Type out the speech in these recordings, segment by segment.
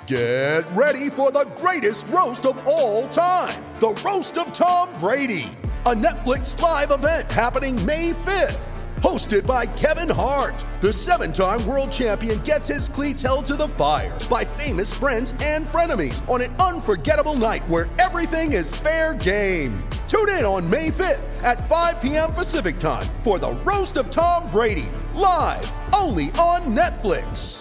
Get ready for the greatest roast of all time, the Roast of Tom Brady, a Netflix live event happening May 5th. Hosted by Kevin Hart, the 7-time world champion gets his cleats held to the fire by famous friends and frenemies on an unforgettable night where everything is fair game. Tune in on May 5th at 5 p.m. Pacific time for the Roast of Tom Brady, live only on Netflix.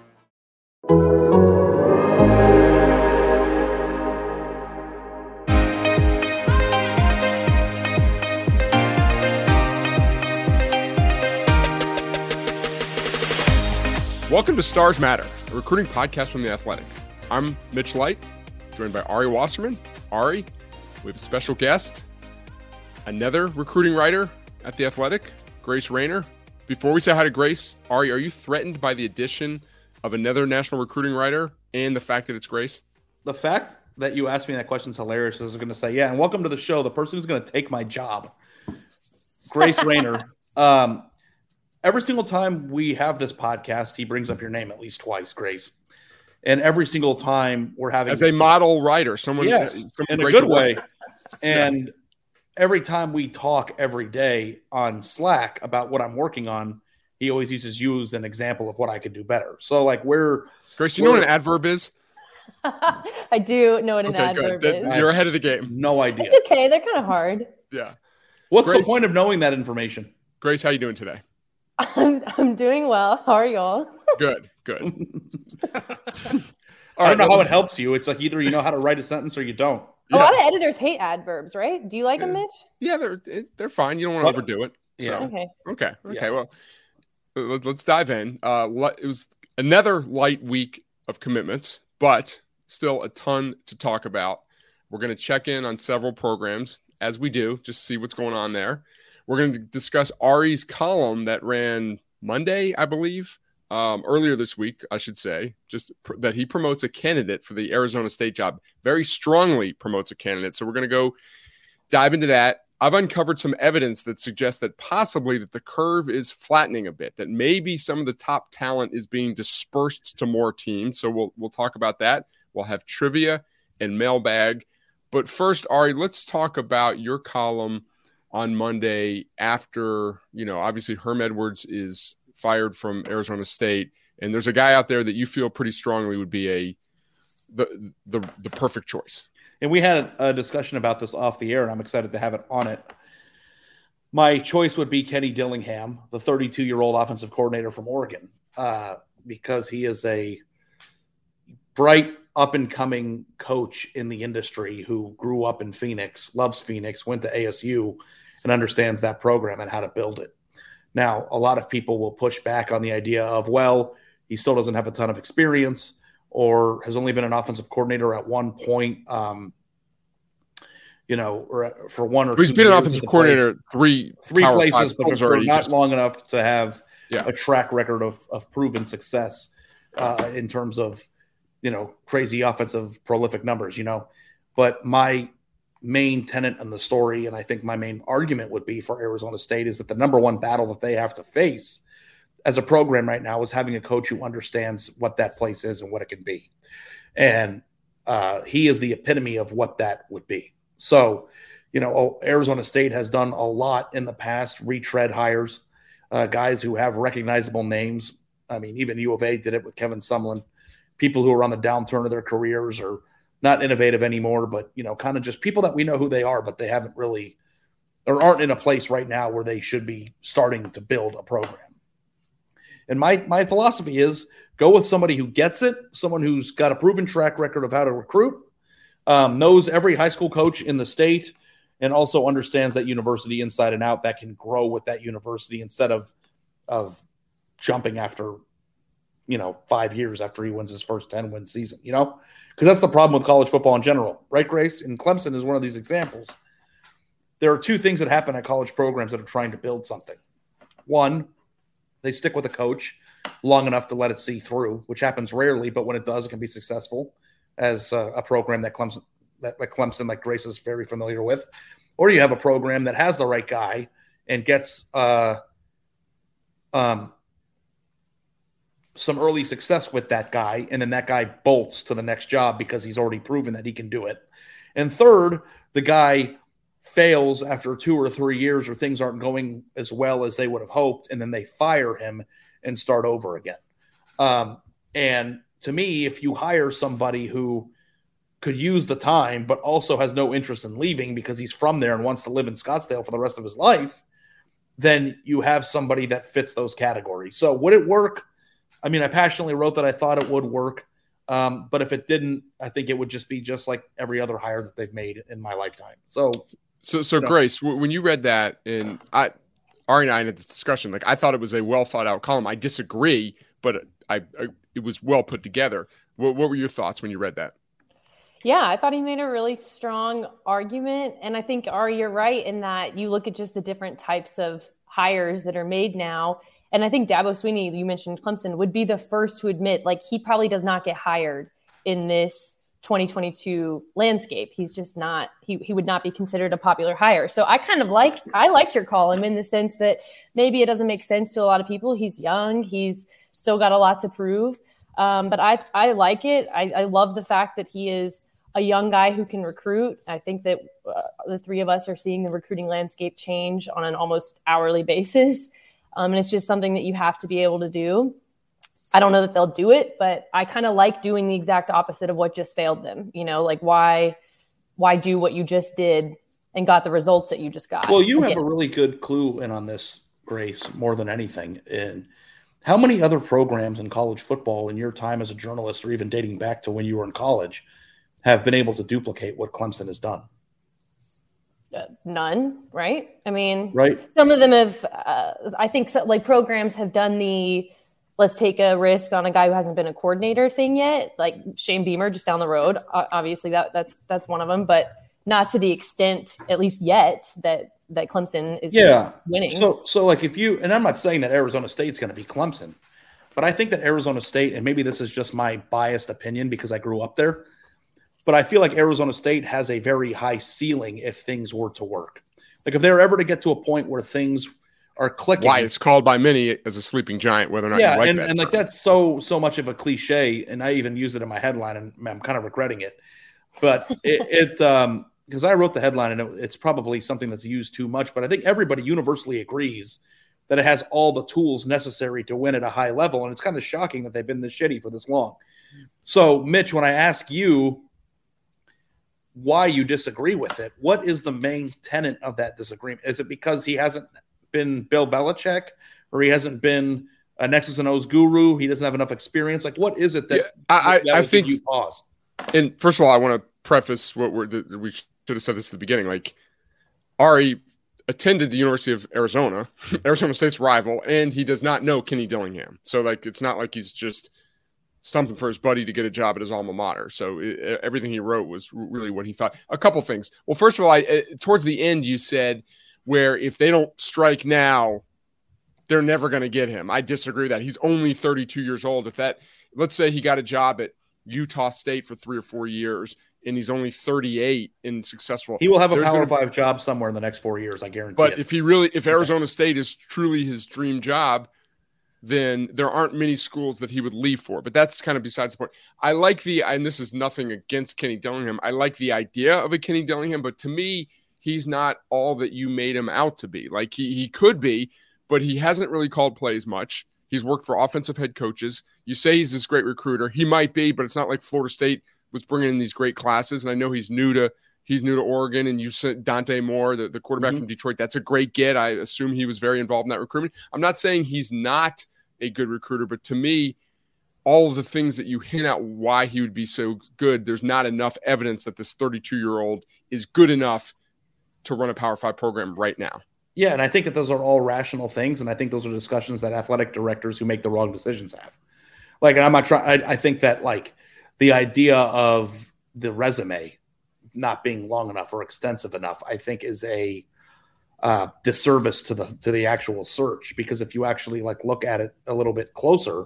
Welcome to Stars Matter, a recruiting podcast from The Athletic. I'm Mitch Light, joined by Ari Wasserman. Ari, we have a special guest, another recruiting writer at The Athletic, Grace Rayner. Before we say hi to Grace, Ari, are you threatened by the addition of another national recruiting writer and the fact that it's Grace? The fact that you asked me that question is hilarious. I was going to say, yeah, and welcome to the show, the person who's going to take my job, Grace Rayner. Every single time we have this podcast, he brings up your name at least twice, Grace. And every single time we're having... As a model writer, someone in a good way. And every time we talk every day on Slack about what I'm working on, he always uses you as an example of what I could do better. So, like, Grace, do you know what an adverb is? I do know what an adverb is. You're ahead of the game. No idea. It's okay. They're kind of hard. Yeah. What's the point of knowing that information? Grace, how you doing today? I'm doing well. How are y'all? Good. I don't know how it helps you. It's like either you know how to write a sentence or you don't. A lot of editors hate adverbs, right? Do you like them, Mitch? Yeah, they're fine. You don't want to overdo it. So. Yeah. Okay. Yeah. Well, let's dive in. It was another light week of commitments, but still a ton to talk about. We're going to check in on several programs, as we do, just see what's going on there. We're going to discuss Ari's column that ran Monday, I believe, earlier this week, I should say, just that he promotes a candidate for the Arizona State job, very strongly promotes a candidate. So we're going to go dive into that. I've uncovered some evidence that suggests that possibly that the curve is flattening a bit, that maybe some of the top talent is being dispersed to more teams. So we'll talk about that. We'll have trivia and mailbag. But first, Ari, let's talk about your column on Monday after, obviously Herm Edwards is fired from Arizona State, and there's a guy out there that you feel pretty strongly would be the perfect choice. And we had a discussion about this off the air, and I'm excited to have it on it. My choice would be Kenny Dillingham, the 32-year-old offensive coordinator from Oregon, because he is a bright, up-and-coming coach in the industry who grew up in Phoenix, loves Phoenix, went to ASU, and understands that program and how to build it. Now, a lot of people will push back on the idea of, well, he still doesn't have a ton of experience or has only been an offensive coordinator at one point, or for one or two years. He's been an offensive coordinator at three places, but for not long enough to have a track record of proven success in terms of, crazy offensive prolific numbers, But my main tenet in the story, and I think my main argument would be for Arizona State, is that the number one battle that they have to face as a program right now is having a coach who understands what that place is and what it can be. And he is the epitome of what that would be. So, Arizona State has done a lot in the past, retread hires, guys who have recognizable names. I mean, even U of A did it with Kevin Sumlin. People who are on the downturn of their careers are not innovative anymore, but, kind of just people that we know who they are, but they haven't really or aren't in a place right now where they should be starting to build a program. And my philosophy is go with somebody who gets it, someone who's got a proven track record of how to recruit, knows every high school coach in the state, and also understands that university inside and out, that can grow with that university instead of jumping after 5 years after he wins his first 10-win season, because that's the problem with college football in general, right, Grace? And Clemson is one of these examples. There are two things that happen at college programs that are trying to build something. One, they stick with a coach long enough to let it see through, which happens rarely, but when it does, it can be successful as a program that Clemson, like Grace is very familiar with. Or you have a program that has the right guy and gets some early success with that guy, and then that guy bolts to the next job because he's already proven that he can do it. And third, the guy fails after 2 or 3 years, or things aren't going as well as they would have hoped, and then they fire him and start over again. And to me, if you hire somebody who could use the time but also has no interest in leaving because he's from there and wants to live in Scottsdale for the rest of his life, then you have somebody that fits those categories. So would it work? I mean, I passionately wrote that I thought it would work. But if it didn't, I think it would just be just like every other hire that they've made in my lifetime. So Grace, when you read that, and Ari and I had this discussion, like I thought it was a well thought out column. I disagree, but it was well put together. What were your thoughts when you read that? Yeah, I thought he made a really strong argument. And I think, Ari, you're right in that you look at just the different types of hires that are made now. And I think Dabo Swinney, you mentioned Clemson, would be the first to admit, like, he probably does not get hired in this 2022 landscape. He's just not, he would not be considered a popular hire. So I liked your column in the sense that maybe it doesn't make sense to a lot of people. He's young. He's still got a lot to prove. But I like it. I love the fact that he is a young guy who can recruit. I think that the three of us are seeing the recruiting landscape change on an almost hourly basis. And it's just something that you have to be able to do. I don't know that they'll do it, but I kind of like doing the exact opposite of what just failed them. You know, like why do what you just did and got the results that you just got? Well, you have a really good clue in on this, Grace, more than anything. And how many other programs in college football in your time as a journalist, or even dating back to when you were in college, have been able to duplicate what Clemson has done? None, right? I mean, right. Some of them have, I think, like programs have done the let's take a risk on a guy who hasn't been a coordinator thing yet, like Shane Beamer just down the road. Obviously, that's one of them, but not to the extent, at least yet, that Clemson is winning. So like if you, and I'm not saying that Arizona State's going to be Clemson, but I think that Arizona State, and maybe this is just my biased opinion because I grew up there, but I feel like Arizona State has a very high ceiling if things were to work. Like if they're ever to get to a point where things are clicking. Why it's called by many as a sleeping giant, whether or not you like that. And like that's so much of a cliche, and I even used it in my headline, and I'm kind of regretting it. But it because I wrote the headline, and it's probably something that's used too much, but I think everybody universally agrees that it has all the tools necessary to win at a high level, and it's kind of shocking that they've been this shitty for this long. So, Mitch, when I ask you why you disagree with it, what is the main tenet of that disagreement? Is it because he hasn't been Bill Belichick, or he hasn't been a X's and O's guru? He doesn't have enough experience. Like, what is it that I think you pause? And first of all, I want to preface what we should have said this at the beginning. Like, Ari attended the University of Arizona, Arizona State's rival, and he does not know Kenny Dillingham. So, like, it's not like he's just stumping for his buddy to get a job at his alma mater. So everything he wrote was really what he thought. A couple things. Well, first of all, towards the end, you said where if they don't strike now, they're never going to get him. I disagree with that. He's only 32 years old. Let's say he got a job at Utah State for 3 or 4 years, and he's only 38 and successful. He will have a Power 5 job somewhere in the next 4 years, I guarantee. But if Arizona State is truly his dream job, then there aren't many schools that he would leave for. But that's kind of besides the point. I like and this is nothing against Kenny Dillingham, I like the idea of a Kenny Dillingham, but to me, he's not all that you made him out to be. Like he could be, but he hasn't really called plays much. He's worked for offensive head coaches. You say he's this great recruiter. He might be, but it's not like Florida State was bringing in these great classes. And I know he's new to Oregon, and you said Dante Moore, the quarterback from Detroit. That's a great get. I assume he was very involved in that recruitment. I'm not saying he's not a good recruiter, but to me, all of the things that you hint at why he would be so good, there's not enough evidence that this 32-year-old is good enough to run a Power 5 program right now. Yeah, and I think that those are all rational things, and I think those are discussions that athletic directors who make the wrong decisions have. Like, and I'm not trying. I think that like the idea of the resume not being long enough or extensive enough, I think, is a disservice to the actual search. Because if you actually like look at it a little bit closer,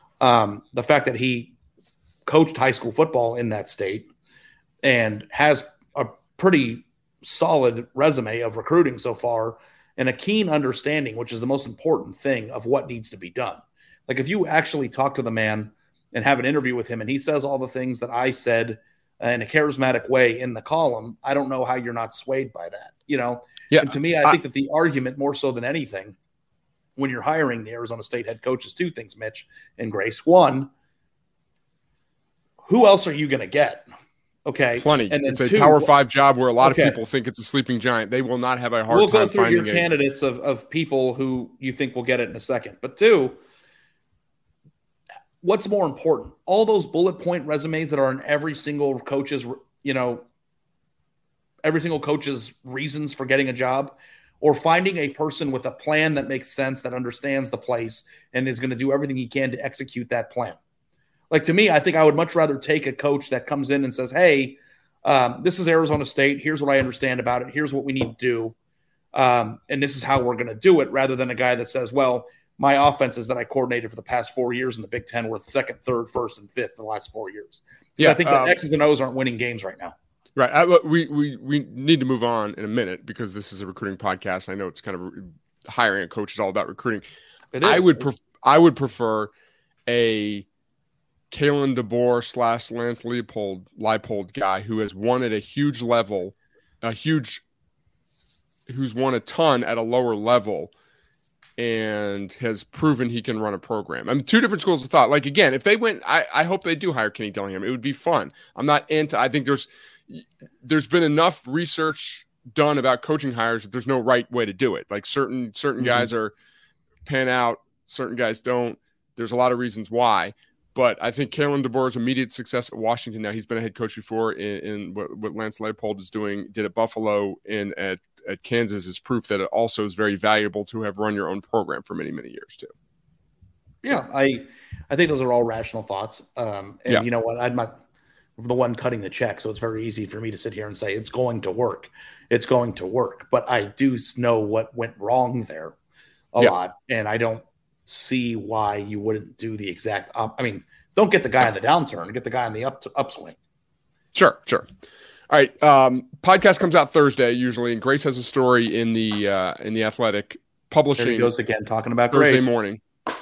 the fact that he coached high school football in that state and has a pretty solid resume of recruiting so far and a keen understanding, which is the most important thing, of what needs to be done. Like if you actually talk to the man and have an interview with him and he says all the things that I said in a charismatic way in the column, I don't know how you're not swayed by that, Yeah. And to me, I think that the argument more so than anything when you're hiring the Arizona State head coach is two things, Mitch and Grace. One, who else are you going to get? Okay. Plenty. And then it's a Power 5 job where a lot of people think it's a sleeping giant. They will not have a hard time finding. We'll go through your candidates of people who you think will get it in a second. But two, what's more important? All those bullet point resumes that are in every single coach's, every single coach's reasons for getting a job, or finding a person with a plan that makes sense, that understands the place and is going to do everything he can to execute that plan. Like, to me, I think I would much rather take a coach that comes in and says, hey, this is Arizona State. Here's what I understand about it. Here's what we need to do. And this is how we're going to do it, rather than a guy that says, well, my offenses that I coordinated for the past 4 years in the Big Ten were second, third, first, and fifth the last 4 years. Yeah, I think the X's and O's aren't winning games right now. Right. We need to move on in a minute because this is a recruiting podcast. I know it's kind of hiring a coach is all about recruiting. It is. I would prefer a Kalen DeBoer / Lance Leipold guy who has won at a huge level, who's won a ton at a lower level and has proven he can run a program. I mean, two different schools of thought. Like, again, if they went, I hope they do hire Kenny Dillingham. It would be fun. I'm not into, I think there's been enough research done about coaching hires that there's no right way to do it. Like certain guys are pan out, certain guys don't. There's a lot of reasons why. But I think Kalen DeBoer's immediate success at Washington now, he's been a head coach before in what Lance Leipold is doing, did at Buffalo and at Kansas, is proof that it also is very valuable to have run your own program for many, many years too. Yeah, I think those are all rational thoughts. You know what? I'm not the one cutting the check, so it's very easy for me to sit here and say it's going to work. It's going to work. But I do know what went wrong there a lot, and I don't see why you wouldn't do the exact don't get the guy in the downturn, get the guy in the upswing. Sure. All right. Podcast comes out Thursday usually, and Grace has a story in the Athletic publishing. There he goes again, talking about Thursday Grace. Morning.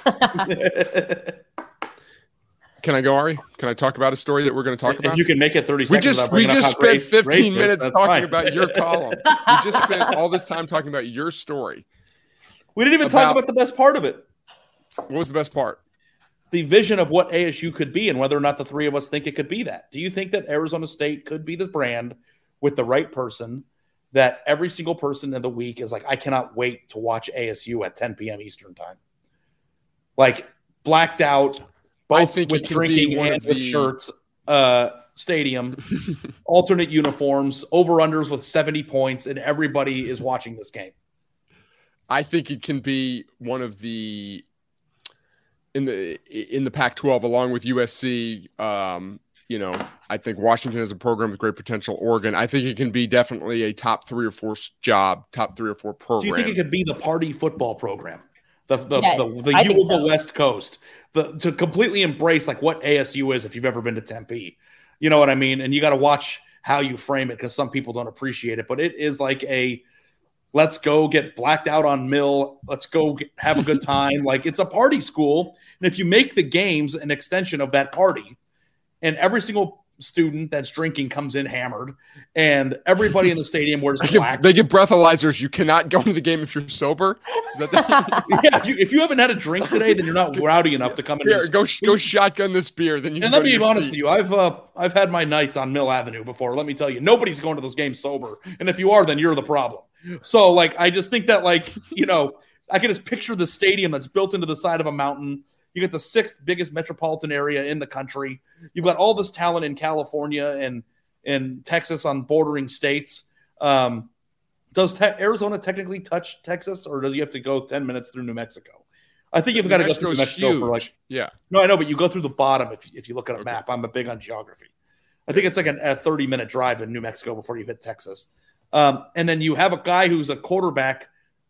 Can I go, Ari? Can I talk about a story that we're going to talk about? If you can make it 30 seconds. We just spent 15 minutes talking about your column. We just spent all this time talking about your story. We didn't even talk about the best part of it. What was the best part? The vision of what ASU could be and whether or not the three of us think it could be that. Do you think that Arizona State could be the brand with the right person that every single person in the week is like, I cannot wait to watch ASU at 10 p.m. Eastern time? Like, blacked out, both with drinking and with shirts, stadium, alternate uniforms, over-unders with 70 points, and everybody is watching this game. I think it can be one of the in the Pac-12 along with USC. I think Washington has a program with great potential. Oregon, I think it can be definitely a top 3 or 4 job, top 3 or 4 program. Do you think it could be the party football program, the U of the West Coast, to completely embrace like what ASU is if you've ever been to Tempe? You know what I mean? And you got to watch how you frame it because some people don't appreciate it, but it is like a let's go get blacked out on Mill. Let's go have a good time. Like, it's a party school. And if you make the games an extension of that party, and every single student that's drinking comes in hammered, and everybody in the stadium wears black. They give breathalyzers. You cannot go into the game if you're sober. Is that if you haven't had a drink today, then you're not rowdy enough to come in. Here, go shotgun this beer. Then you. And let me be honest with you. I've had my nights on Mill Avenue before. Let me tell you, nobody's going to those games sober. And if you are, then you're the problem. So, like, I just think that, like, I can just picture the stadium that's built into the side of a mountain. You get the 6th biggest metropolitan area in the country. You've got all this talent in California and Texas on bordering states. Does Arizona technically touch Texas, or does you have to go 10 minutes through New Mexico? I think you've got to go through New Mexico for No, I know, but you go through the bottom if you look at a map. I'm big on geography. I think it's like a 30-minute drive in New Mexico before you hit Texas. And then you have a guy who's a quarterback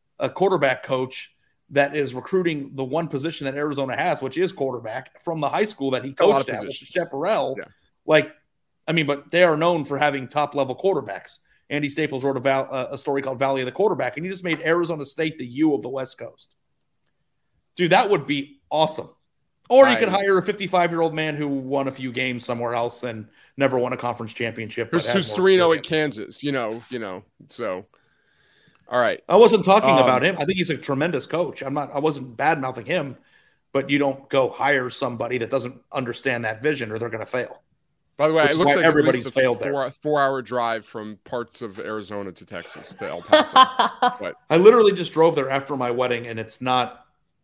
coach that is recruiting the one position that Arizona has, which is quarterback, from the high school that he coached at, which is Chaparral. Yeah. But they are known for having top-level quarterbacks. Andy Staples wrote a story called Valley of the Quarterback, and you just made Arizona State the U of the West Coast. Dude, that would be awesome. Or you could hire a 55-year-old man who won a few games somewhere else and never won a conference championship. Who's Sereno at Kansas, so. All right. I wasn't talking about him. I think he's a tremendous coach. I wasn't bad-mouthing him, but you don't go hire somebody that doesn't understand that vision or they're going to fail. By the way, it looks like everybody's failed there. 4-hour drive from parts of Arizona to Texas to El Paso. But I literally just drove there after my wedding, and it's a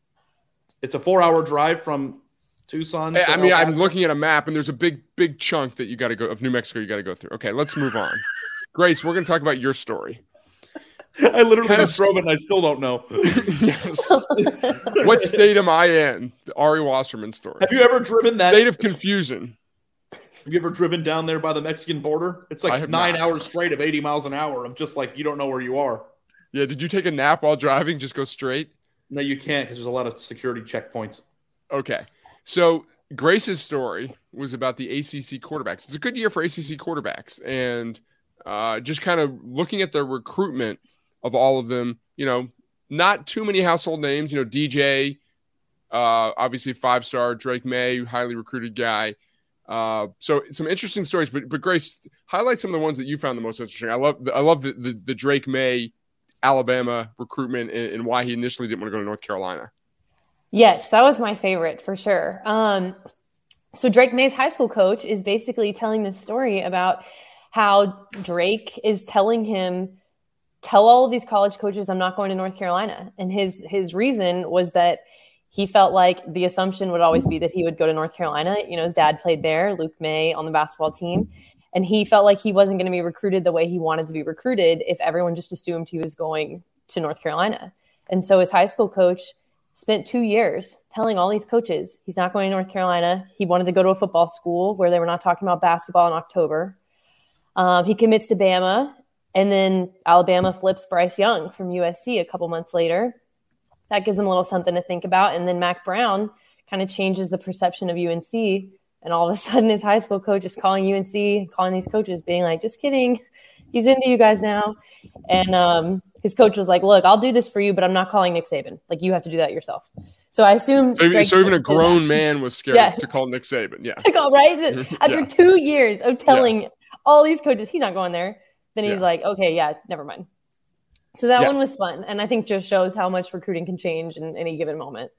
4-hour drive from Tucson. I'm looking at a map, and there's a big chunk that you got to go of New Mexico. You got to go through. Okay, let's move on. Grace, we're going to talk about your story. I literally just drove it, and I still don't know. Yes. What state am I in? The Ari Wasserman story. Have you ever driven that state of confusion? Have you ever driven down there by the Mexican border? It's like 9 hours straight of 80 miles an hour of just like you don't know where you are. Yeah. Did you take a nap while driving? Just go straight? No, you can't because there's a lot of security checkpoints. Okay. So Grace's story was about the ACC quarterbacks. It's a good year for ACC quarterbacks. And just kind of looking at the recruitment of all of them, not too many household names. DJ, obviously 5-star, Drake May, highly recruited guy. So some interesting stories, but Grace, highlight some of the ones that you found the most interesting. I love the Drake May Alabama recruitment and why he initially didn't want to go to North Carolina. Yes, that was my favorite for sure. So Drake May's high school coach is basically telling this story about how Drake is telling him, tell all of these college coaches I'm not going to North Carolina. And his reason was that he felt like the assumption would always be that he would go to North Carolina. His dad played there, Luke May, on the basketball team. And he felt like he wasn't going to be recruited the way he wanted to be recruited if everyone just assumed he was going to North Carolina. And so his high school coach spent 2 years telling all these coaches he's not going to North Carolina. He wanted to go to a football school where they were not talking about basketball in October. He commits to Bama, and then Alabama flips Bryce Young from USC a couple months later. That gives him a little something to think about. And then Mac Brown kind of changes the perception of UNC. And all of a sudden his high school coach is calling UNC, calling these coaches, being like, just kidding. He's into you guys now. And his coach was like, look, I'll do this for you, but I'm not calling Nick Saban. Like, you have to do that yourself. So I assume. So even a grown man was scared to call Nick Saban. Yeah. Right? After 2 years of telling all these coaches he's not going there, then he's like, okay, yeah, never mind. So that one was fun. And I think just shows how much recruiting can change in any given moment.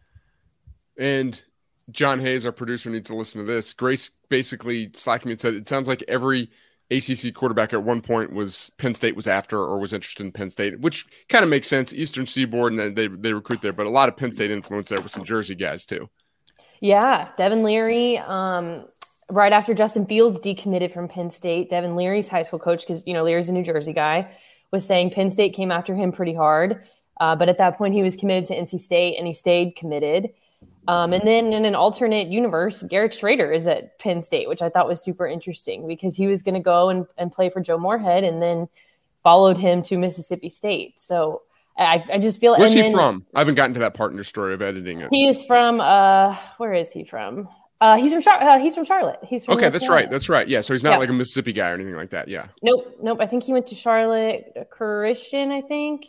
And John Hayes, our producer, needs to listen to this. Grace basically slacked me and said, it sounds like every ACC quarterback at one point Penn State was after or was interested in Penn State, which kind of makes sense. Eastern Seaboard, and they recruit there, but a lot of Penn State influence there with some Jersey guys too. Yeah. Devin Leary, right after Justin Fields decommitted from Penn State, Devin Leary's high school coach, because, Leary's a New Jersey guy, was saying Penn State came after him pretty hard. But at that point, he was committed to NC State, and he stayed committed. And then in an alternate universe, Garrett Schrader is at Penn State, which I thought was super interesting because he was going to go and play for Joe Moorhead and then followed him to Mississippi State. So I just feel – Where's he from? I haven't gotten to that part in your story of editing it. He is from where is he from? He's from Charlotte. He's from That's right. Yeah, so he's not like a Mississippi guy or anything like that. Yeah. Nope. I think he went to Charlotte Christian, I think.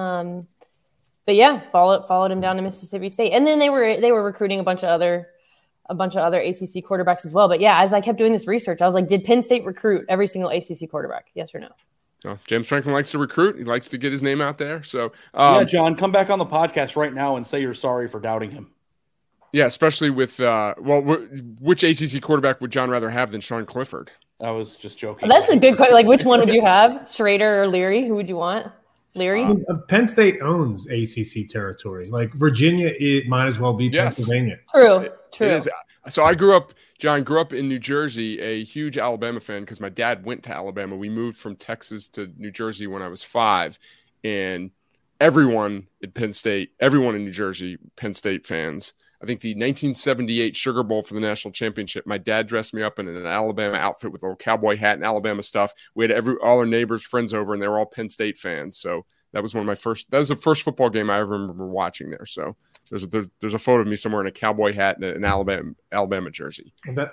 But yeah, followed him down to Mississippi State, and then they were recruiting a bunch of other ACC quarterbacks as well. But yeah, as I kept doing this research, I was like, did Penn State recruit every single ACC quarterback? Yes or no? Oh, James Franklin likes to recruit. He likes to get his name out there. So John, come back on the podcast right now and say you're sorry for doubting him. Yeah, especially with which ACC quarterback would John rather have than Sean Clifford? I was just joking. That's a good question. Like, which one would you have, Schrader or Leary? Who would you want? Leary? Penn State owns ACC territory. Like Virginia, it might as well be Pennsylvania. True. So I grew up in New Jersey, a huge Alabama fan because my dad went to Alabama. We moved from Texas to New Jersey when I was 5, and everyone at Penn State, everyone in New Jersey, Penn State fans. I think the 1978 Sugar Bowl for the national championship, my dad dressed me up in an Alabama outfit with a little cowboy hat and Alabama stuff. We had all our neighbors, friends over, and they were all Penn State fans. So that was that was the first football game I ever remember watching there. So there's a photo of me somewhere in a cowboy hat and an Alabama jersey.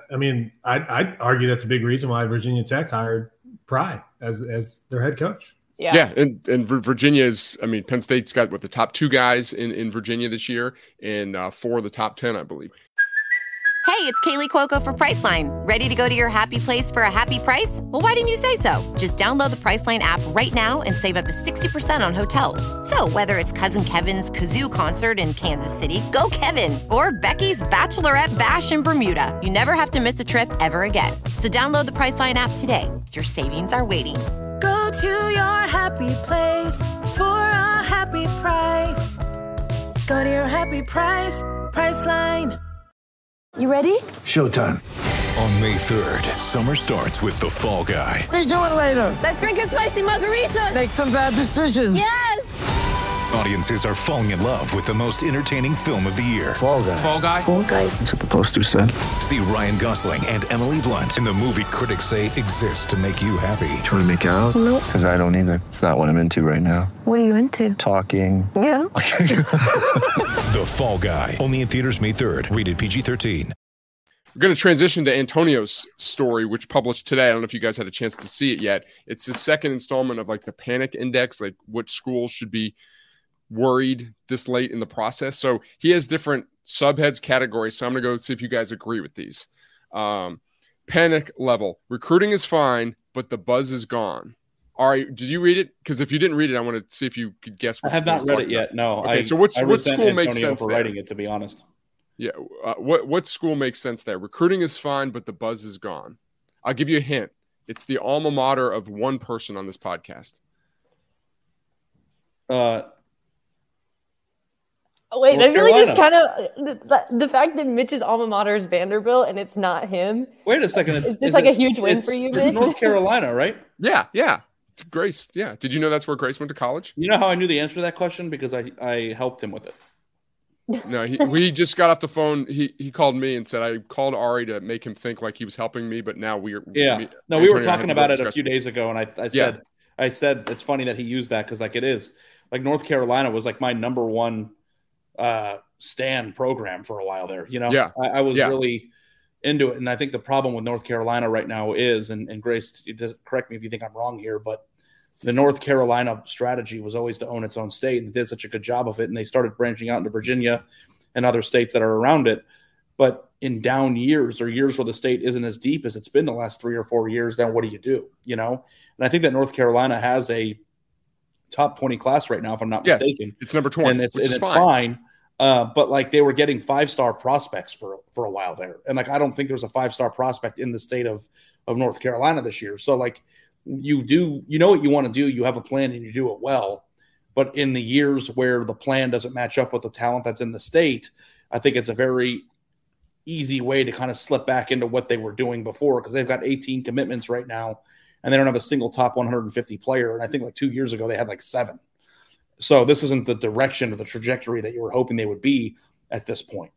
I'd argue that's a big reason why Virginia Tech hired Pry as their head coach. Yeah, and Virginia is, Penn State's got the top 2 guys in Virginia this year and 4 of the top 10, I believe. Hey, it's Kaylee Cuoco for Priceline. Ready to go to your happy place for a happy price? Well, why didn't you say so? Just download the Priceline app right now and save up to 60% on hotels. So whether it's Cousin Kevin's Kazoo Concert in Kansas City, go Kevin, or Becky's Bachelorette Bash in Bermuda, you never have to miss a trip ever again. So download the Priceline app today. Your savings are waiting. Go to your happy place for a happy price. Go to your happy price, Priceline. You ready? Showtime. On May 3rd, summer starts with The Fall Guy. Let's do it later. Let's drink a spicy margarita. Make some bad decisions. Yes. Audiences are falling in love with the most entertaining film of the year. Fall Guy. Fall Guy? Fall Guy. That's what the poster said. See Ryan Gosling and Emily Blunt in the movie critics say exists to make you happy. Trying to make it out? Nope. Because I don't either. It's not what I'm into right now. What are you into? Talking. Yeah. The Fall Guy. Only in theaters May 3rd. Rated PG-13. We're going to transition to Antonio's story, which published today. I don't know if you guys had a chance to see it yet. It's the second installment of like the panic index, like what schools should be worried this late in the process. So he has different subheads categories. So I'm going to go see if you guys agree with these. Panic level. Recruiting is fine, but the buzz is gone. All right. Did you read it? Because if you didn't read it, I want to see if you could guess. I have not read it yet. No. Okay. So what school makes sense for writing it, to be honest? Yeah. What school makes sense there? Recruiting is fine, but the buzz is gone. I'll give you a hint. It's the alma mater of one person on this podcast. Wait, I feel like it's kind of the fact that Mitch's alma mater is Vanderbilt and it's not him. Wait a second. Is this like a huge win for you, Mitch? It's North Carolina, right? Yeah. Grace, yeah. Did you know that's where Grace went to college? You know how I knew the answer to that question? Because I helped him with it. No, we just got off the phone. He called me and said I called Ari to make him think like he was helping me, but now we were talking about it a few days ago, and I said it's funny that he used that because like it is like North Carolina was like my number one stan program for a while there. You know, I was really into it, and I think the problem with North Carolina right now is, and Grace, correct me if you think I'm wrong here, but the North Carolina strategy was always to own its own state, and they did such a good job of it. And they started branching out into Virginia and other states that are around it. But in down years or years where the state isn't as deep as it's been the last 3 or 4 years, then what do you do? You know? And I think that North Carolina has a top 20 class right now, if I'm not mistaken. It's number 20, and it's fine. But like they were getting 5-star prospects for a while there. And like, I don't think there's a 5-star prospect in the state of North Carolina this year. So like, you know what you want to do, you have a plan and you do it well. But in the years where the plan doesn't match up with the talent that's in the state, I think it's a very easy way to kind of slip back into what they were doing before, because they've got 18 commitments right now and they don't have a single top 150 player. And I think like 2 years ago they had like 7. So this isn't the direction or the trajectory that you were hoping they would be at this point.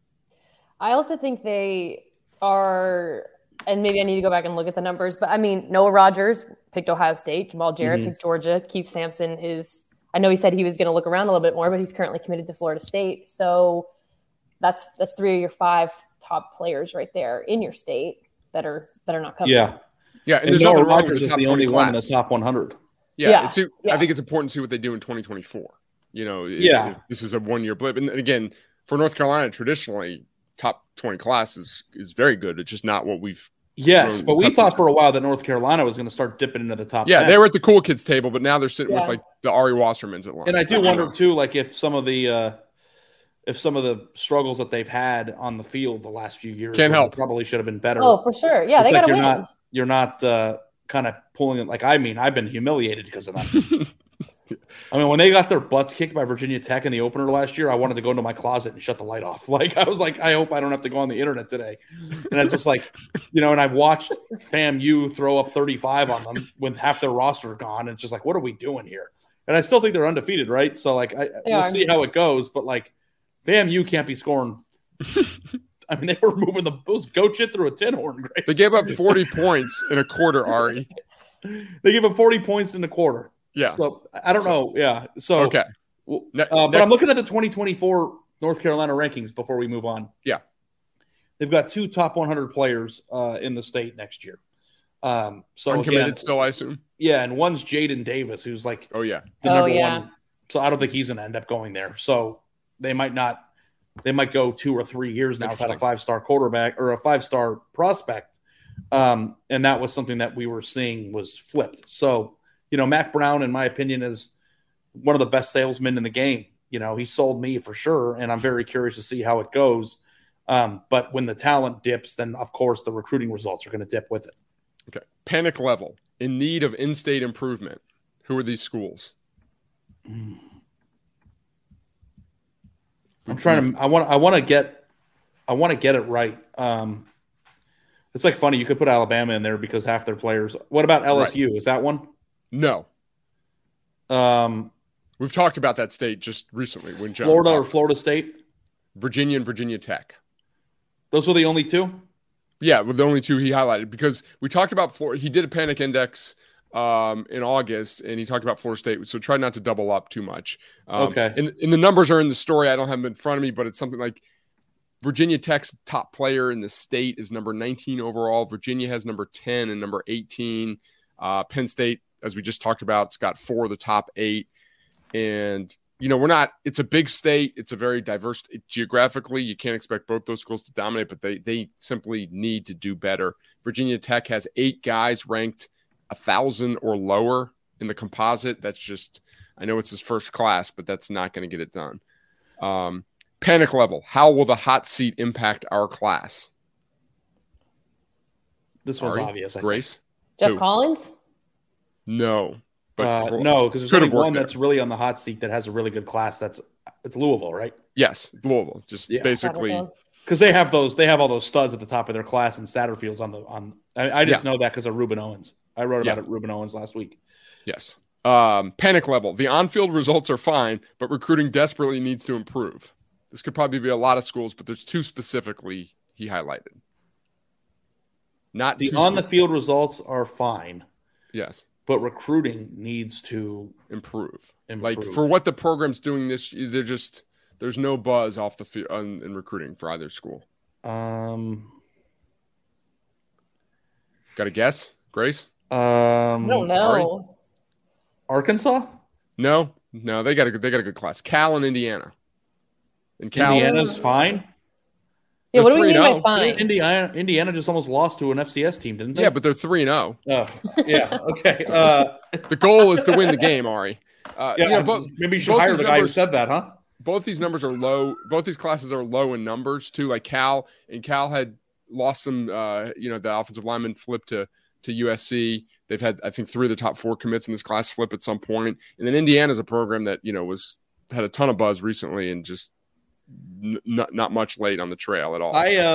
I also think they are, and maybe I need to go back and look at the numbers, but I mean, Noah Rogers picked Ohio State, Jamal Jarrett picked Georgia, Keith Sampson I know he said he was going to look around a little bit more, but he's currently committed to Florida State. So that's 3 of your 5 top players right there in your state that are not coming. Yeah. And there's Noah Rogers is the only one in the top 100. I think it's important to see what they do in 2024. You know, if this is a 1-year blip. And again, for North Carolina, traditionally, top 20 class is very good. It's just not what we've. Yes, but we thought for a while that North Carolina was going to start dipping into the top 10. They were at the cool kids table, but now they're sitting with like the Ari Wassermans at lunch. And I do wonder too, like if some of the struggles that they've had on the field the last few years probably should have been better. Oh, for sure. Yeah, they got to win. You're not kind of pulling it. Like, I mean, I've been humiliated because of that. I mean, when they got their butts kicked by Virginia Tech in the opener last year, I wanted to go into my closet and shut the light off. Like, I was like, I hope I don't have to go on the internet today. And it's just like, you know, and I watched FAMU throw up 35 on them with half their roster gone. And it's just like, what are we doing here? And I still think they're undefeated, right? So, like, we'll see how it goes. But, like, FAMU can't be scoring. I mean, they were moving those goat shit through a tin horn. Grace. They gave up 40 points in a quarter, Ari. They gave up 40 points in the quarter. Yeah. So I don't know. Yeah. So okay. But I'm looking at the 2024 North Carolina rankings before we move on. Yeah. They've got 2 top 100 players in the state next year. So uncommitted still, I assume. Yeah, and one's Jaden Davis, who's like the number one. So I don't think he's going to end up going there. So they might not They might go 2 or 3 years now without a 5-star quarterback or a 5-star prospect. And that was something that we were seeing was flipped. So, Mac Brown, in my opinion, is one of the best salesmen in the game. He sold me for sure, and I'm very curious to see how it goes. But when the talent dips, then, of course, the recruiting results are going to dip with it. Okay. Panic level. In need of in-state improvement. Who are these schools? I'm trying to. I want to get it right. It's like funny. You could put Alabama in there because half their players. What about LSU? Right. Is that one? No. We've talked about that state just recently. When Florida or Florida State, Virginia and Virginia Tech. Those were the only two. Yeah, well, the only two he highlighted because we talked about Florida. He did a panic index in August, and he talked about Florida State. So try not to double up too much. Okay. And the numbers are in the story. I don't have them in front of me, but it's something like Virginia Tech's top player in the state is number 19 overall. Virginia has number 10 and number 18. Penn State, as we just talked about, it's got 4 of the top 8. And, it's a big state. It's a very diverse geographically. You can't expect both those schools to dominate, but they simply need to do better. Virginia Tech has 8 guys ranked 1,000 or lower in the composite. That's just, I know it's his first class, but that's not going to get it done. Panic level. How will the hot seat impact our class? This one's obvious. Grace? Jeff Collins? No. But no, because there's only one that's really on the hot seat that has a really good class. It's Louisville, right? Yes, Louisville. Just basically because they have all those studs at the top of their class, and Satterfield's on. I just know that because of Ruben Owens. I wrote about it, Ruben Owens, last week. Yes. Panic level. The on-field results are fine, but recruiting desperately needs to improve. This could probably be a lot of schools, but there's 2 specifically he highlighted. Not the on-the-field results are fine. Yes. But recruiting needs to improve. Like for what the program's doing this, there's no buzz off the field in recruiting for either school. Got a guess, Grace? I don't know. Arkansas? No, they got a good class. Cal and Indiana. And Indiana's fine. Yeah, what do we mean by fine? Indiana just almost lost to an FCS team, didn't they? Yeah, but they're 3-0. Oh, yeah. Okay. The goal is to win the game, Ari. Maybe you should hire the guy who said that, huh? Both these numbers are low. Both these classes are low in numbers too. Like Cal had lost some. The offensive lineman flipped to USC. They've had, I think, 3 of the top 4 commits in this class flip at some point. And then Indiana's a program that had a ton of buzz recently and just not much late on the trail at all.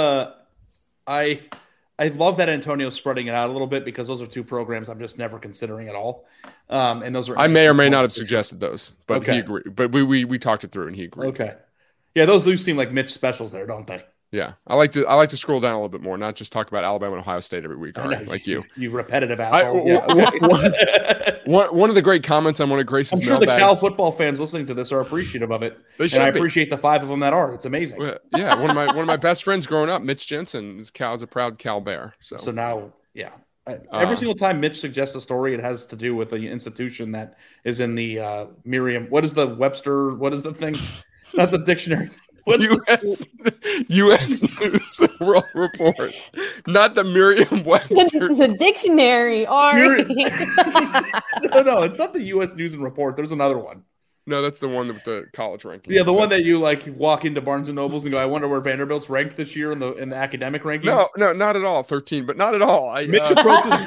I love that Antonio's spreading it out a little bit because those are 2 programs I'm just never considering at all. And those are I may or may not have suggested those, but he agreed. But we talked it through and he agreed. Okay. Yeah, those do seem like Mitch specials there, don't they? Yeah, I like to scroll down a little bit more, not just talk about Alabama and Ohio State every week, like you. You repetitive asshole. One of the great comments on one of Grace's I'm sure the Cal football fans listening to this are appreciative of it, and I appreciate the 5 of them that are. It's amazing. Yeah, one of my best friends growing up, Mitch Jensen, is a proud Cal Bear. So now, yeah. Every single time Mitch suggests a story, it has to do with an institution that is in the Merriam. What is the Webster? What is the thing? Not the dictionary. U.S. News and World Report, not the Merriam-Webster. It's a dictionary, Ari. No, it's not the U.S. News and Report. There's another one. No, that's the one with the college rankings. Yeah, the one that you walk into Barnes and Nobles and go, I wonder where Vanderbilt's ranked this year in the academic rankings. No, not at all. 13, but not at all. Mitch approaches.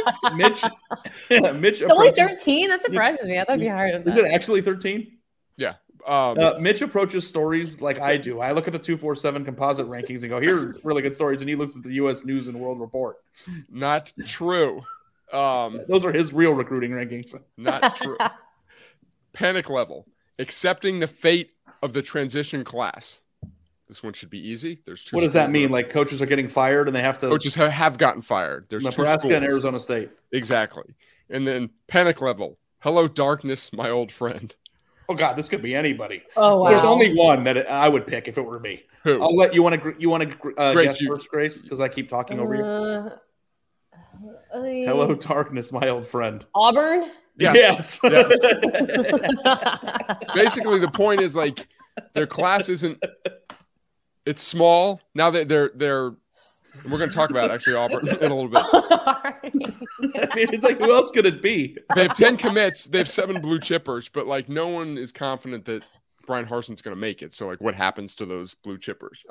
Mitch. It's only 13. That surprises me. I thought it'd be higher than that. Is it actually 13? Yeah. Mitch approaches stories like I do. I look at the 247 composite rankings and go, here's really good stories. And he looks at the U.S. News and World Report. Not true. Those are his real recruiting rankings. Not true. Panic level. Accepting the fate of the transition class. This one should be easy. There's 2. What does that mean? Like coaches are getting fired and they have to. Coaches have gotten fired. There's Nebraska and Arizona State. Exactly. And then panic level. Hello, darkness, my old friend. Oh God, this could be anybody. Oh wow. There's only one that I would pick if it were me. Who? I'll let you want to guess first, Grace, because I keep talking over you. Hello, darkness, my old friend. Auburn. Yes. Basically, the point is their class isn't It's small. Now that they're we're going to talk about actually Auburn in a little bit. I mean, it's like, who else could it be? They have 10 commits. They have 7 blue chippers, but like no one is confident that Brian Harson's going to make it. So like what happens to those blue chippers?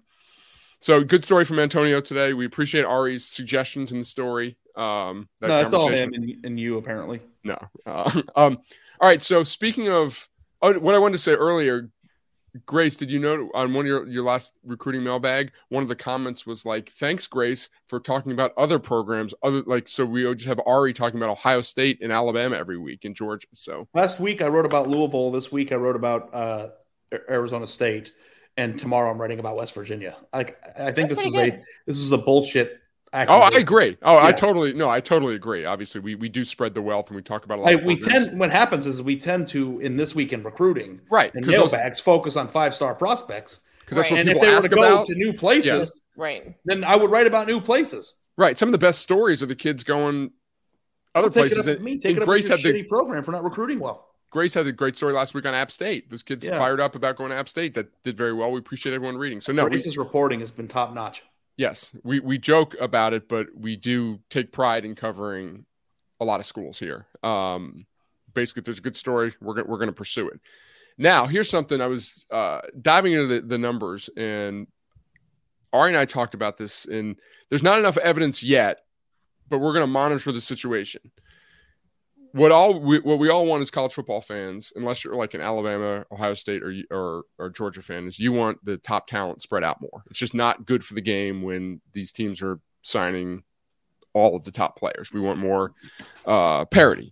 So good story from Antonio today. We appreciate Ari's suggestions in the story. No, it's all him and you apparently. No. All right. So speaking of what I wanted to say earlier, Grace, did you know on one of your last recruiting mailbag, one of the comments was like, thanks, Grace, for talking about other programs. So we just have Ari talking about Ohio State and Alabama every week in Georgia. So last week I wrote about Louisville. This week I wrote about Arizona State. And tomorrow I'm writing about West Virginia. I think this is a bullshit. I agree. Yeah. I totally agree. Obviously, we do spread the wealth and we talk about a lot. What happens is we tend to, in this week in recruiting, right? And mailbags focus on 5-star prospects. Because that's what and people if they ask were to about. Go to new places, right? Then I would write about new places. Right. Some of the best stories are the kids going other places. Grace had the program for not recruiting well. Grace had a great story last week on App State. Those kids fired up about going to App State. That did very well. We appreciate everyone reading. So Grace's reporting has been top notch. Yes, we joke about it, but we do take pride in covering a lot of schools here. Basically, if there's a good story, we're going to pursue it. Now, here's something I was diving into the numbers, and Ari and I talked about this, and there's not enough evidence yet, but we're going to monitor the situation. What we all want as college football fans, unless you're like an Alabama, Ohio State, or Georgia fan, is you want the top talent spread out more. It's just not good for the game when these teams are signing all of the top players. We want more parity.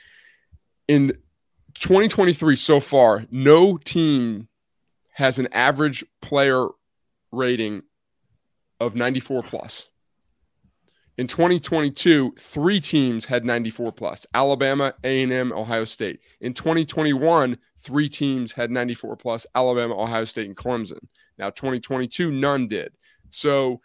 In 2023 so far, no team has an average player rating of 94 plus. In 2022, 3 teams had 94 plus: Alabama, A&M, Ohio State. In 2021, 3 teams had 94 plus: Alabama, Ohio State, and Clemson. Now, 2022, none did. So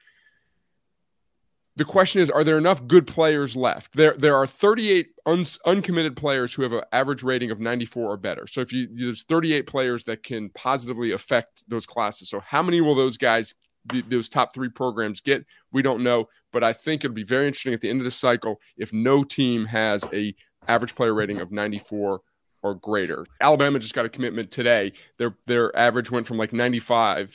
the question is, are there enough good players left? There are 38 uncommitted players who have an average rating of 94 or better. So there's 38 players that can positively affect those classes. So how many will those guys those top 3 programs get? We don't know, but I think it'll be very interesting at the end of the cycle if no team has a average player rating of 94 or greater. Alabama just got a commitment today. Their average went from like 93.6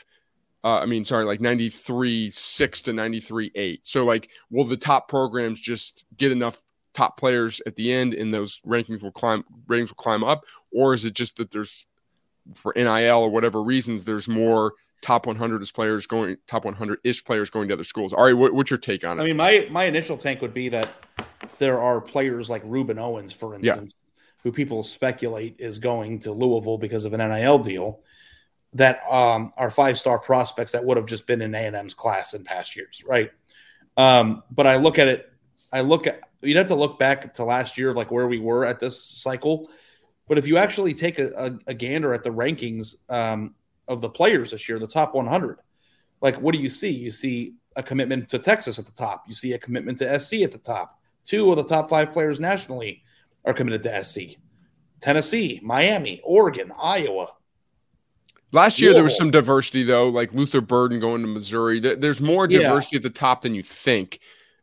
to 93.8. So like, will the top programs just get enough top players at the end and those ratings will climb up? Or is it just that there's, for NIL or whatever reasons, there's more top 100-ish players going to other schools? Ari, what's your take on it? I mean, my initial take would be that there are players like Ruben Owens, for instance, who people speculate is going to Louisville because of an NIL deal, that are 5-star prospects that would have just been in A&M's class in past years, right? But I look at you'd have to look back to last year, like where we were at this cycle. But if you actually take a gander at the rankings of the players this year, the top 100, like what do you see? You see a commitment to Texas at the top. You see a commitment to SC at the top. 2 of the top 5 players nationally are committed to SC. Tennessee, Miami, Oregon, Iowa. Last year, there was some diversity, though, like Luther Burden going to Missouri. There's more diversity at the top than you think.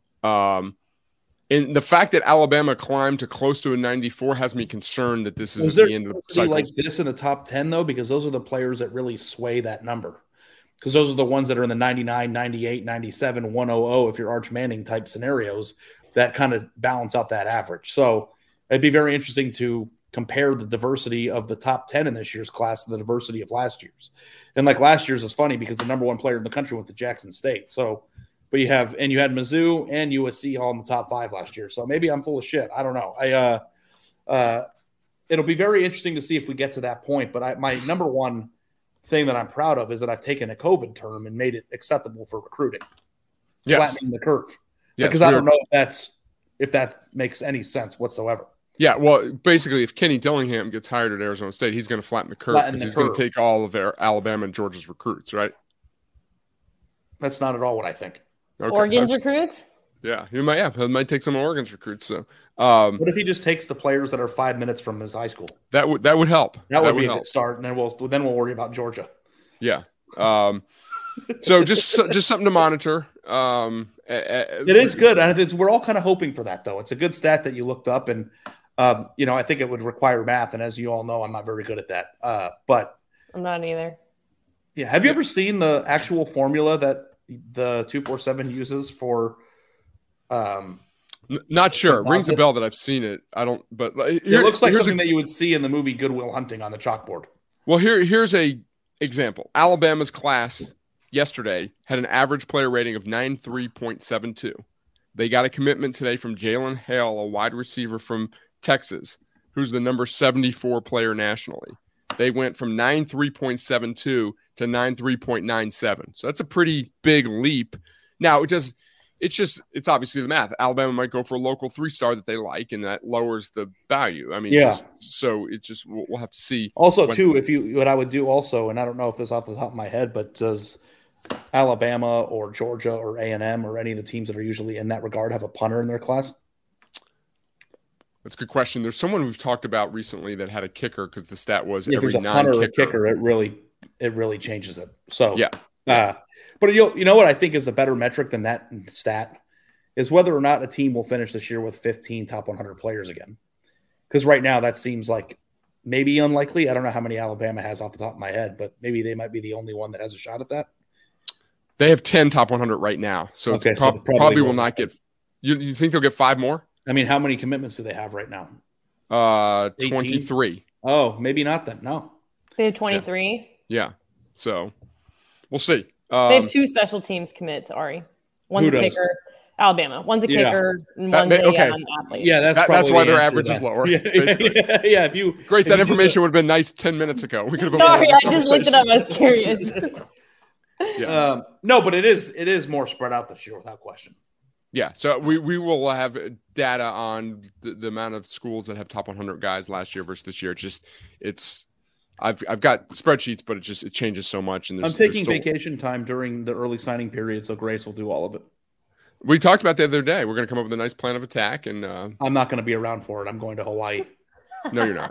And the fact that Alabama climbed to close to a 94 has me concerned that this is at the end of the cycle. Like this in the top 10, though, because those are the players that really sway that number. Because those are the ones that are in the 99, 98, 97, 100, if you're Arch Manning type scenarios, that kind of balance out that average. So it'd be very interesting to compare the diversity of the top 10 in this year's class to the diversity of last year's. And like last year's is funny because the number 1 player in the country went to Jackson State. So, but you had Mizzou and USC all in the top 5 last year. So maybe I'm full of shit. I don't know. It'll be very interesting to see if we get to that point. But my number 1 thing that I'm proud of is that I've taken a COVID term and made it acceptable for recruiting. Yes. Flattening the curve. Yes, because I don't know if that makes any sense whatsoever. Yeah, well, basically, if Kenny Dillingham gets hired at Arizona State, he's going to flatten the curve because he's going to take all of Alabama and Georgia's recruits, right? That's not at all what I think. Okay. Oregon's recruits? Yeah, he might take some of Oregon's recruits. So, what if he just takes the players that are 5 minutes from his high school? That would help. That would be a good start, and then we'll worry about Georgia. Yeah. So just something to monitor. It is good. And we're all kind of hoping for that, though. It's a good stat that you looked up, and I think it would require math. And as you all know, I'm not very good at that. But I'm not either. Yeah. Have you ever seen the actual formula that the 247 uses for? Not sure. It rings a bell that I've seen it. I don't. But it looks like something that you would see in the movie Good Will Hunting on the chalkboard. Well, here's a example. Alabama's class yesterday had an average player rating of 93.72. They got a commitment today from Jalen Hale, a wide receiver from Texas, who's the number 74 player nationally. They went from 93.72 to 93.97. So that's a pretty big leap. Now, it's obviously the math. Alabama might go for a local 3-star that they like, and that lowers the value. I mean, we'll have to see. Also, what I would do also, and I don't know if this is off the top of my head, but does Alabama or Georgia or A&M or any of the teams that are usually in that regard have a punter in their class? That's a good question. There's someone we've talked about recently that had a kicker because the stat was every punter non-kicker. It really changes it. So yeah. But you know what I think is a better metric than that stat is whether or not a team will finish this year with 15 top 100 players again. Because right now that seems like maybe unlikely. I don't know how many Alabama has off the top of my head, but maybe they might be the only one that has a shot at that. They have 10 top 100 right now, so probably will not get. You think they'll get 5 more? I mean, how many commitments do they have right now? 23. Oh, maybe not then. No, they have 23. Yeah. So we'll see. They have 2 special teams commits, Ari. One's a kicker, Alabama. One's a kicker, and one's an athlete. Yeah, that's why their average is lower. Yeah. Grace, that information would have been nice 10 minutes ago. We could have. Sorry, I just looked it up. I was curious. No, but it is more spread out this year without question. Yeah, so we will have data on the amount of schools that have top 100 guys last year versus this year. I've got spreadsheets, but it changes so much. And I'm taking vacation time during the early signing period, so Grace will do all of it. We talked about the other day. We're going to come up with a nice plan of attack, and I'm not going to be around for it. I'm going to Hawaii. No, you're not.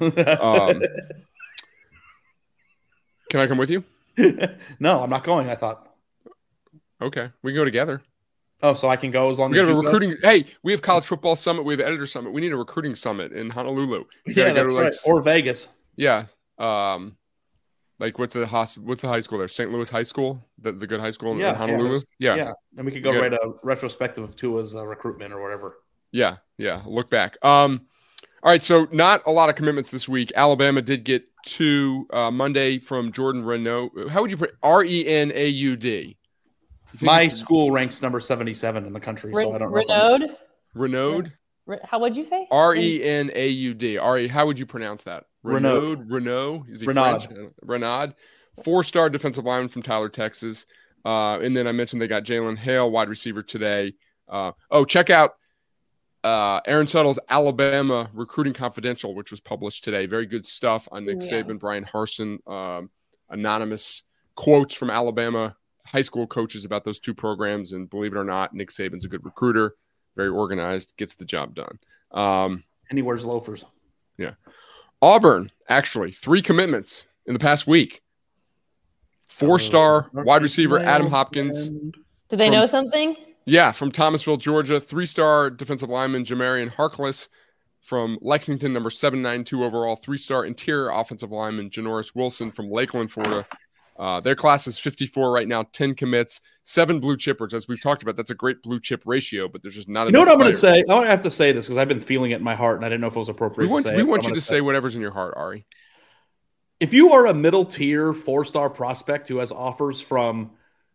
Can I come with you? No, I'm not going. I thought. Okay, we can go together. Oh, so I can go as long as we have a recruiting. Hey, we have college football summit. We have editor summit. We need a recruiting summit in Honolulu. Yeah, that's right. Or Vegas. Yeah. What's the high school there? St. Louis High School, the good high school in Honolulu. Yeah. And we could go write a retrospective of Tua's recruitment or whatever. Yeah. Look back. All right. So not a lot of commitments this week. Alabama did get 2 Monday from Jordan Renaud. How would you put Renaud? My school ranks number 77 in the country, so I don't know. Renaud? How would you say? Renaud. Ari, how would you pronounce that? Renaud? Is he French? Renaud. 4-star defensive lineman from Tyler, Texas. And then I mentioned they got Jalen Hale, wide receiver today. Check out Aaron Suttle's Alabama Recruiting Confidential, which was published today. Very good stuff on Nick Saban, Brian Harsin, anonymous quotes from Alabama high school coaches about those 2 programs. And believe it or not, Nick Saban's a good recruiter, very organized, gets the job done. And he wears loafers. Yeah. Auburn, actually, 3 commitments in the past week. 4-star wide receiver Adam Hopkins. Do they know something? Yeah, from Thomasville, Georgia. 3-star defensive lineman Jamarian Harkless from Lexington, number 792 overall. 3-star interior offensive lineman Janoris Wilson from Lakeland, Florida. Their class is 54 right now, 10 commits, 7 blue chippers. As we've talked about, that's a great blue chip ratio, but there's just not enough. You know what I'm going to say? I have to say this because I've been feeling it in my heart, and I didn't know if it was appropriate to say. We want you to say whatever's in your heart, Ari. If you are a middle-tier 4-star prospect who has offers from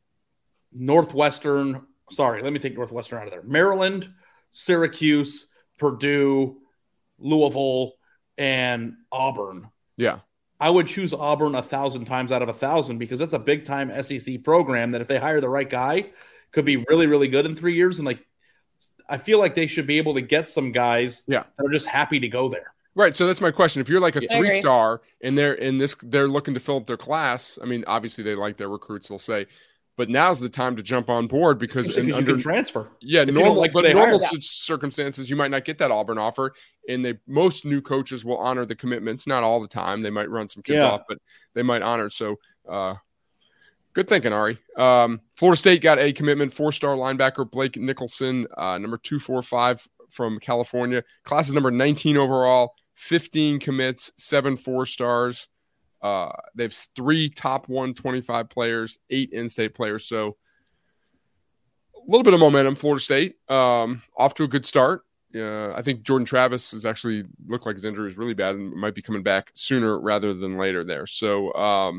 Northwestern – sorry, let me take Northwestern out of there. Maryland, Syracuse, Purdue, Louisville, and Auburn. Yeah. I would choose Auburn 1,000 times out of 1,000 because that's a big-time SEC program that if they hire the right guy, could be really, really good in 3 years. And I feel like they should be able to get some guys that are just happy to go there. Right. So that's my question. If you're like a 3-star and they're looking to fill up their class, I mean, obviously they like their recruits, they'll say, but now's the time to jump on board because you can transfer. Yeah, normal circumstances, you might not get that Auburn offer, and most new coaches will honor the commitments. Not all the time; they might run some kids off, but they might honor. So, go Good thinking, Ari. Florida State got a commitment, 4-star linebacker Blake Nicholson, number 245 from California. Class is number 19 overall, 15 commits, 7 4-stars. They have 3 top 125 players, 8 in-state players. So a little bit of momentum, Florida State. Off to a good start. I think Jordan Travis has actually looked like his injury is really bad and might be coming back sooner rather than later there. So,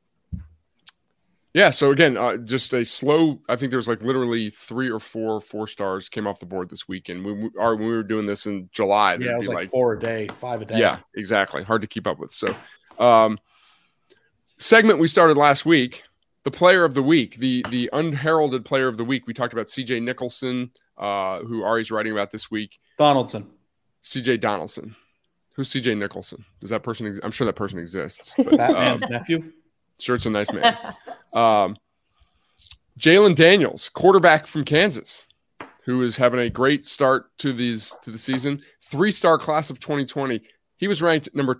so again, just a slow – I think there's like literally 3 or 4 4-stars came off the board this weekend. When we were doing this in July. Yeah, it was like 4 a day, 5 a day. Yeah, exactly. Hard to keep up with. So, segment we started last week, the player of the week, the unheralded player of the week. We talked about C.J. Nicholson, who Ari's writing about this week. Donaldson. C.J. Donaldson. Who's C.J. Nicholson? Does that person I'm sure that person exists. But, Batman's nephew? Sure, it's a nice man. Jalen Daniels, quarterback from Kansas, who is having a great start to the season. 3-star class of 2020. He was ranked number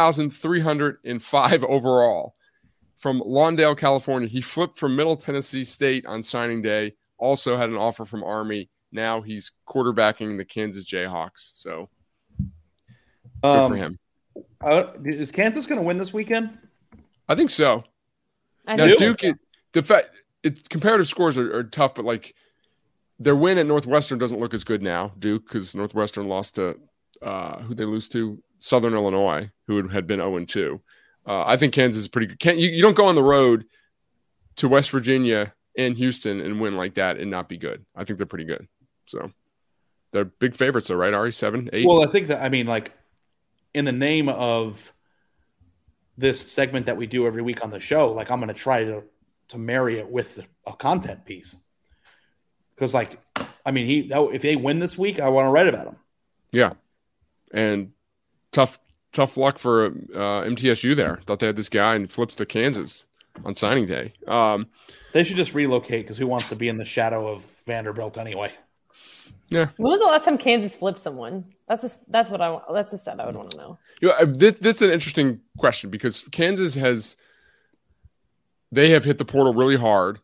2,305 overall from Lawndale, California. He flipped from Middle Tennessee State on signing day. Also had an offer from Army. Now he's quarterbacking the Kansas Jayhawks. So good for him. Is Kansas going to win this weekend? I think so. Now, Duke, comparative scores are tough, but like their win at Northwestern doesn't look as good now, Duke, because Northwestern lost to who they lose to? Southern Illinois, who had been 0-2. I think Kansas is pretty good. You don't go on the road to West Virginia and Houston and win like that and not be good. I think they're pretty good. So they're big favorites, though, right, Ari? 7, 8? Well, I think that, like, in the name of this segment that we do every week on the show, like, I'm going to try to marry it with a content piece. Because, like, if they win this week, I want to write about them. Yeah. And tough luck for MTSU there. Thought they had this guy and flips to Kansas on signing day. They should just relocate because who wants to be in the shadow of Vanderbilt anyway? Yeah. When was the last time Kansas flipped someone? That's a stat I would want to know. That's an interesting question because Kansas have hit the portal really hard,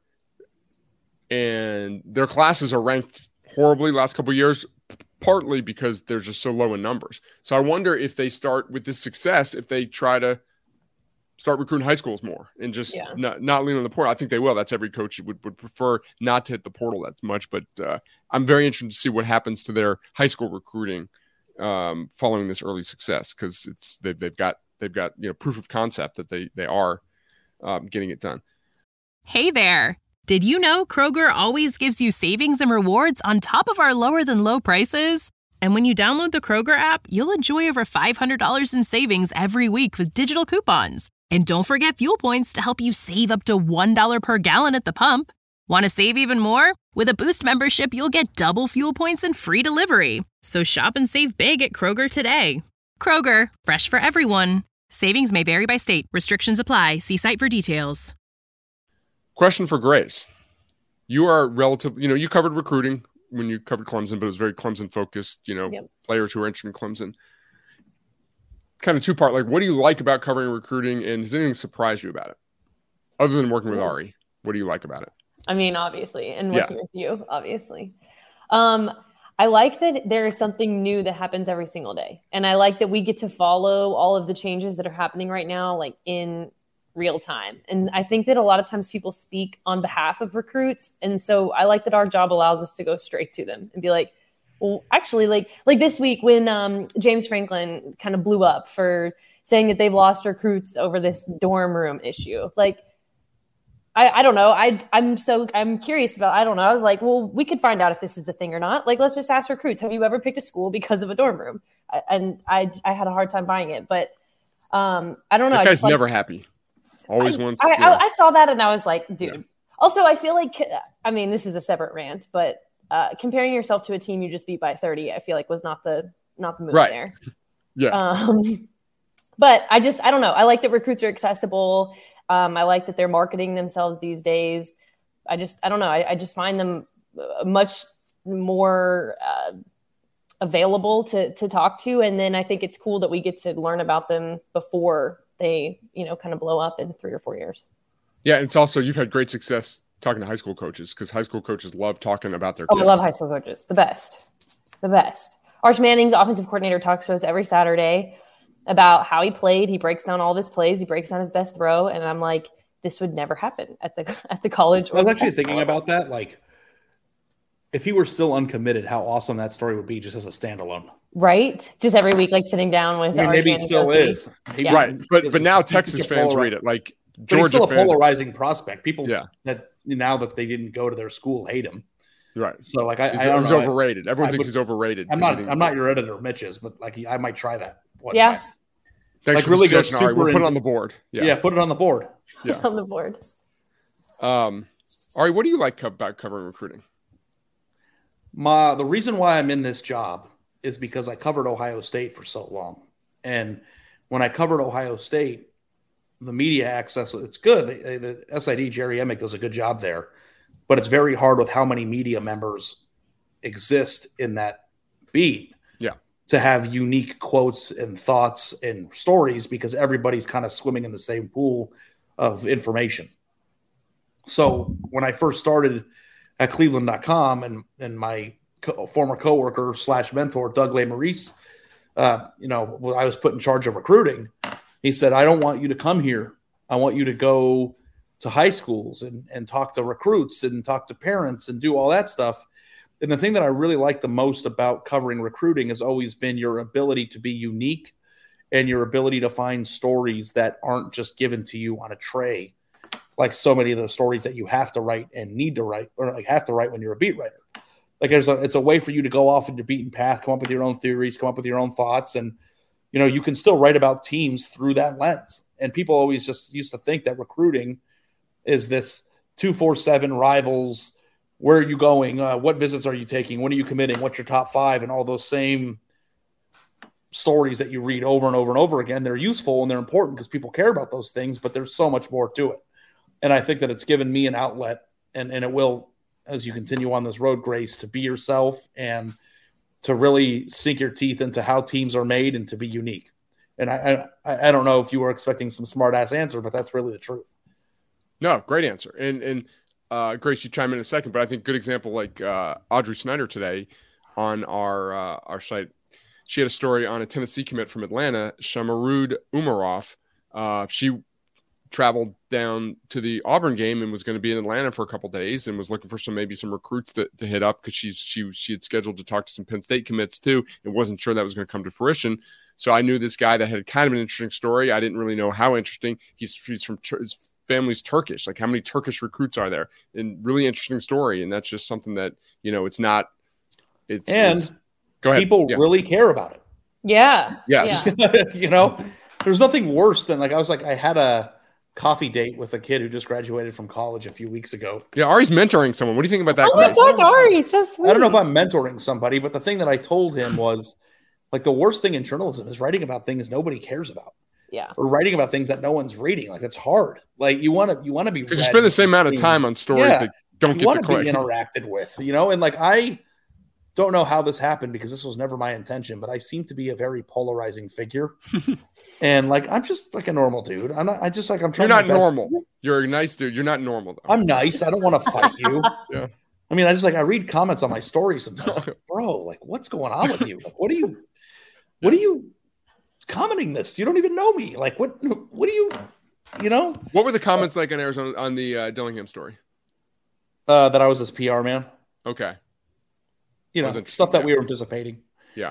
and their classes are ranked horribly the last couple of years. Partly because they're just so low in numbers. So I wonder if they start with this success, if they try to start recruiting high schools more and just not lean on the portal. I think they will. That's every coach would prefer not to hit the portal that much. But I'm very interested to see what happens to their high school recruiting following this early success because they've got proof of concept that they are getting it done. Hey there. Did you know Kroger always gives you savings and rewards on top of our lower than low prices? And when you download the Kroger app, you'll enjoy over $500 in savings every week with digital coupons. And don't forget fuel points to help you save up to $1 per gallon at the pump. Want to save even more? With a Boost membership, you'll get double fuel points and free delivery. So shop and save big at Kroger today. Kroger, fresh for everyone. Savings may vary by state. Restrictions apply. See site for details. Question for Grace. You are relatively, you covered recruiting when you covered Clemson, but it was very Clemson focused, players who are interested in Clemson. Kind of two-part, like what do you like about covering recruiting and has anything surprised you about it? Other than working with Ari, what do you like about it? I mean, obviously, and working with you, obviously. I like that there is something new that happens every single day. And I like that we get to follow all of the changes that are happening right now, like in real time. And I think that a lot of times people speak on behalf of recruits. And so I like that our job allows us to go straight to them and be like, well, actually, like this week when James Franklin kind of blew up for saying that they've lost recruits over this dorm room issue. Like, I don't know. I'm curious about, I don't know. I was like, well, we could find out if this is a thing or not. Like, let's just ask recruits. Have you ever picked a school because of a dorm room? I had a hard time buying it, but I don't know. That guy's never happy. Always wants. I saw that and I was like, dude. Yeah. Also, I feel like, I mean, this is a separate rant, but comparing yourself to a team you just beat by 30, I feel like was not the move there. Yeah. But I don't know. I like that recruits are accessible. I like that they're marketing themselves these days. I don't know. I just find them much more available to talk to. And then I think it's cool that we get to learn about them before they, kind of blow up in 3 or 4 years. Yeah, it's also you've had great success talking to high school coaches because high school coaches love talking about their kids. I love high school coaches. The best. Arch Manning's offensive coordinator talks to us every Saturday about how he played. He breaks down all of his plays. He breaks down his best throw. And I'm like, this would never happen at the college. I was actually thinking about that. Like, if he were still uncommitted, how awesome that story would be just as a standalone. Right? Just every week, like sitting down with maybe he still is. Right. But now Texas fans read it. Like, Georgia he's still a fans, polarizing prospect. People that now that they didn't go to their school hate him. Right. So like I don't know. Overrated. Everyone thinks he's overrated. I'm not your editor, Mitch's, but like I might try that. Yeah. Thanks for really go super. We'll put it on the board. Yeah, put it on the board. Yeah. On the board. Ari, what do you like about covering recruiting? The reason why I'm in this job is because I covered Ohio State for so long. And when I covered Ohio State, the media access, it's good. The SID, Jerry Emick, does a good job there. But it's very hard with how many media members exist in that beat to have unique quotes and thoughts and stories because everybody's kind of swimming in the same pool of information. So when I first started at Cleveland.com and my former coworker / mentor, Doug LeMaurice, I was put in charge of recruiting. He said, I don't want you to come here. I want you to go to high schools and talk to recruits and talk to parents and do all that stuff. And the thing that I really like the most about covering recruiting has always been your ability to be unique and your ability to find stories that aren't just given to you on a tray, like so many of the stories that you have to write and need to write, or like have to write when you're a beat writer. Like it's a way for you to go off into beaten path, come up with your own theories, come up with your own thoughts. And, you can still write about teams through that lens. And people always just used to think that recruiting is this 2-4-7 rivals. Where are you going? What visits are you taking? When are you committing? What's your top 5? And all those same stories that you read over and over and over again. They're useful and they're important because people care about those things, but there's so much more to it. And I think that it's given me an outlet and it will, as you continue on this road, Grace, to be yourself and to really sink your teeth into how teams are made and to be unique. And I don't know if you were expecting some smart ass answer, but that's really the truth. No, great answer. And Grace, you chime in a second, but I think good example like Audrey Snyder today on our site. She had a story on a Tennessee commit from Atlanta, Shamarud Umarov. She traveled down to the Auburn game and was going to be in Atlanta for a couple of days and was looking for some recruits to hit up because she had scheduled to talk to some Penn State commits too and wasn't sure that was going to come to fruition. So I knew this guy that had kind of an interesting story. I didn't really know how interesting. He's from his family's Turkish. Like how many Turkish recruits are there? And really interesting story. And that's just something that it's not. It's go ahead. People really care about it. Yeah. Yes. Yeah. There's nothing worse than I had a coffee date with a kid who just graduated from college a few weeks ago. Yeah, Ari's mentoring someone. What do you think about that? Oh my gosh, Ari, so sweet. I don't know if I'm mentoring somebody, but the thing that I told him was like the worst thing in journalism is writing about things nobody cares about. Yeah. Or writing about things that no one's reading. Like it's hard. Like you want to be because you spend the same amount of time on stories that don't get the click. Be interacted with, and like I don't know how this happened because this was never my intention, but I seem to be a very polarizing figure. And like, I'm just like a normal dude. I'm trying. You're not normal. You're a nice dude. You're not normal though. I'm nice. I don't want to fight you. Yeah. I mean, I read comments on my stories sometimes. Like, bro, like what's going on with you? Like, what are you commenting this? You don't even know me. Like what do you, What were the comments like in Arizona on the Dillingham story? That I was his PR man. Okay. Stuff that we were anticipating. Yeah.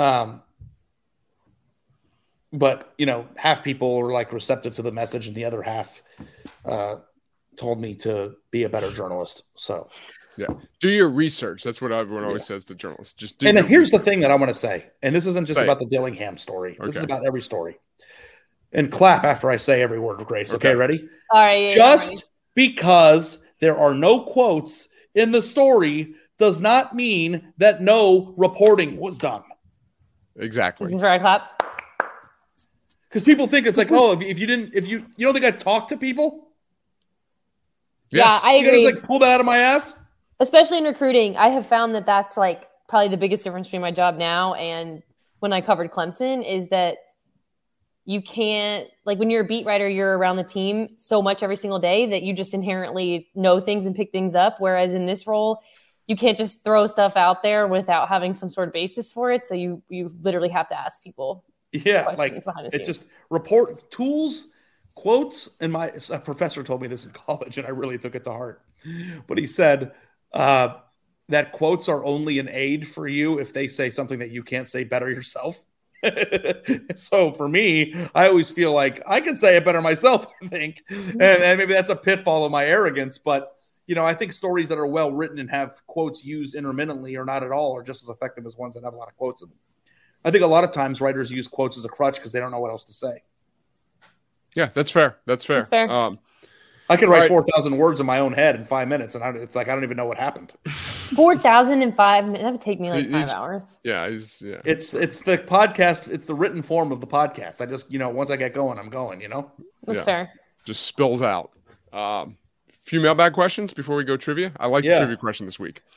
But, half people were like receptive to the message and the other half told me to be a better journalist. So, yeah. Do your research. That's what everyone always says to journalists. Just do. And then here's the thing that I want to say. And this isn't just about the Dillingham story. Okay. This is about every story. And clap after I say every word, Grace. Okay, ready? All right. Just because there are no quotes in the story does not mean that no reporting was done. Exactly. This is where I clap. Because people think it's like, if you don't think I talk to people? Yes. Yeah, I agree. You guys pull that out of my ass? Especially in recruiting. I have found that that's like probably the biggest difference between my job now and when I covered Clemson is that you can't, like when you're a beat writer, you're around the team so much every single day that you just inherently know things and pick things up. Whereas in this role, you can't just throw stuff out there without having some sort of basis for it. So you literally have to ask people. Yeah, like it's just report tools, quotes. And a professor told me this in college, and I really took it to heart. But he said that quotes are only an aid for you if they say something that you can't say better yourself. So for me, I always feel like I can say it better myself, I think. And maybe that's a pitfall of my arrogance. But, I think stories that are well written and have quotes used intermittently or not at all are just as effective as ones that have a lot of quotes in them. I think a lot of times writers use quotes as a crutch because they don't know what else to say. Yeah, that's fair. That's fair. I can write 4,000 words in my own head in 5 minutes, and it's like I don't even know what happened. 4,000 in 5 minutes? That would take me like 5 hours. Yeah, It's the podcast. It's the written form of the podcast. I just, once I get going, I'm going, That's fair. Just spills out. Few mailbag questions before we go trivia. I like the trivia question this week.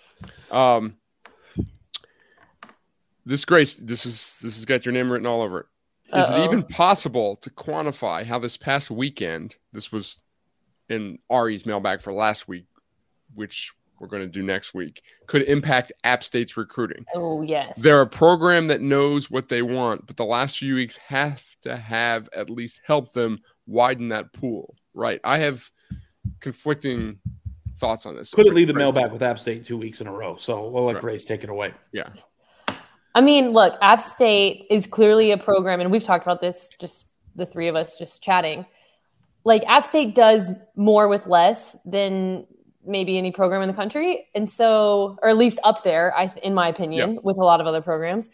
This Grace, this has got your name written all over it. Is it even possible to quantify how this past weekend, this was in Ari's mailbag for last week, which we're going to do next week, could impact App State's recruiting? Oh, yes. They're a program that knows what they want, but the last few weeks have to have at least helped them widen that pool, right? I have conflicting thoughts on this. Couldn't leave the mailbag with App State 2 weeks in a row, so we'll let Grace take it away. Yeah. I mean, look, App State is clearly a program, and we've talked about this, just the three of us just chatting. Like, App State does more with less than maybe any program in the country. And so, or at least up there, in my opinion, with a lot of other programs.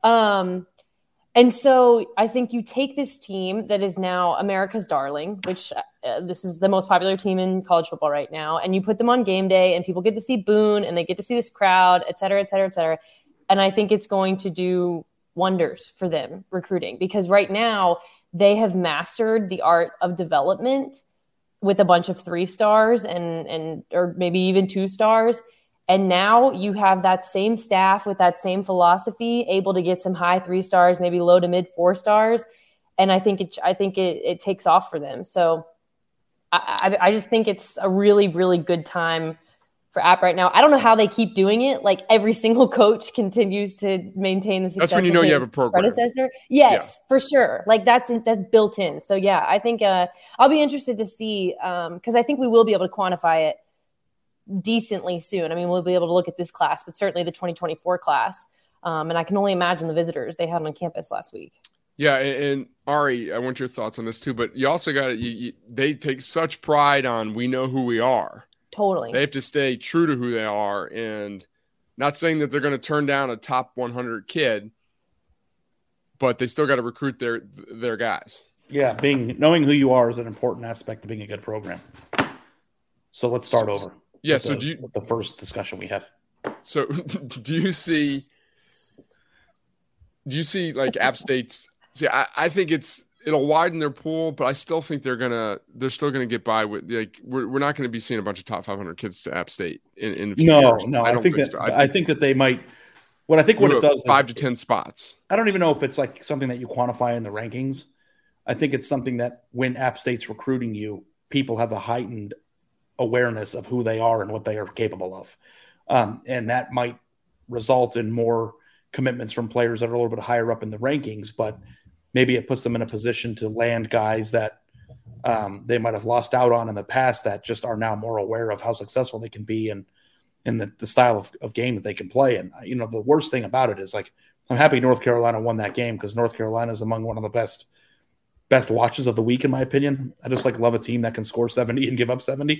And so I think you take this team that is now America's darling, which this is the most popular team in college football right now. And you put them on game day and people get to see Boone and they get to see this crowd, et cetera, et cetera, et cetera. And I think it's going to do wonders for them recruiting, because right now they have mastered the art of development with a bunch of 3 stars and or maybe even 2 stars. And now you have that same staff with that same philosophy, able to get some high 3 stars, maybe low to mid 4 stars. And I think it takes off for them. So I just think it's a really, really good time for App right now. I don't know how they keep doing it. Like, every single coach continues to maintain the success. That's when you know you have a program. Predecessor. Yes, for sure. Like, that's built in. So yeah, I think I'll be interested to see, because I think we will be able to quantify it decently soon. I mean, we'll be able to look at this class, but certainly the 2024 class. And I can only imagine the visitors they had on campus last week. Yeah, and Ari, I want your thoughts on this too. But you also got to they take such pride on, we know who we are. Totally. They have to stay true to who they are, and not saying that they're going to turn down a top 100 kid, but they still got to recruit their guys. Yeah, knowing who you are is an important aspect of being a good program. So let's start over. Yeah. With the first discussion we had. So do you see like App State's? See, I think it'll widen their pool, but I still think they're still gonna get by with, like, we're not going to be seeing a bunch of top 500 kids to App State in a few years. No, I think that so. I think that they might. What it does 5 to 10 spots. I don't even know if it's like something that you quantify in the rankings. I think it's something that when App State's recruiting you, people have a heightened awareness of who they are and what they are capable of, and that might result in more commitments from players that are a little bit higher up in the rankings, but maybe it puts them in a position to land guys that they might have lost out on in the past that just are now more aware of how successful they can be and the style of game that they can play. And, the worst thing about it is, like, I'm happy North Carolina won that game, because North Carolina is among one of the best watches of the week, in my opinion. I just love a team that can score 70 and give up 70.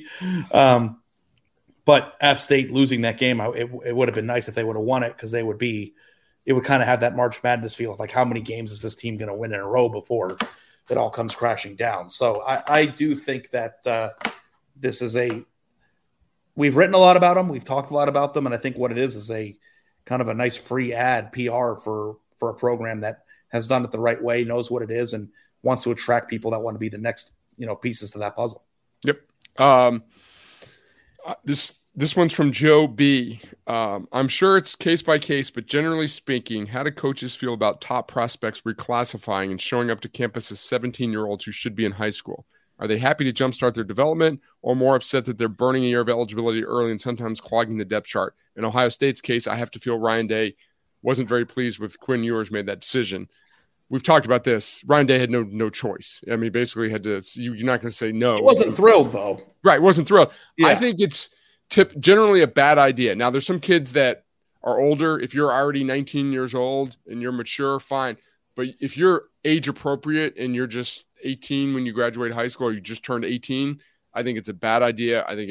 But App State losing that game, it would have been nice if they would have won it, because it would kind of have that March Madness feel of, like, how many games is this team going to win in a row before it all comes crashing down. So I do think that this is we've written a lot about them. We've talked a lot about them. And I think what it is a kind of a nice free ad PR for a program that has done it the right way, knows what it is, and wants to attract people that want to be the next, pieces to that puzzle. Yep. This This one's from Joe B. I'm sure it's case by case, but generally speaking, how do coaches feel about top prospects reclassifying and showing up to campus as 17-year-olds who should be in high school? Are they happy to jumpstart their development or more upset that they're burning a year of eligibility early and sometimes clogging the depth chart? In Ohio State's case, I have to feel Ryan Day wasn't very pleased with Quinn Ewers made that decision. We've talked about this. Ryan Day had no choice. I mean, basically had to – you're not going to say no. He wasn't thrilled, though. Right, wasn't thrilled. Yeah. I think it's generally a bad idea. Now, there's some kids that are older. If you're already 19 years old and you're mature, fine. But if you're age appropriate and you're just 18 when you graduate high school or you just turned 18, I think it's a bad idea. I think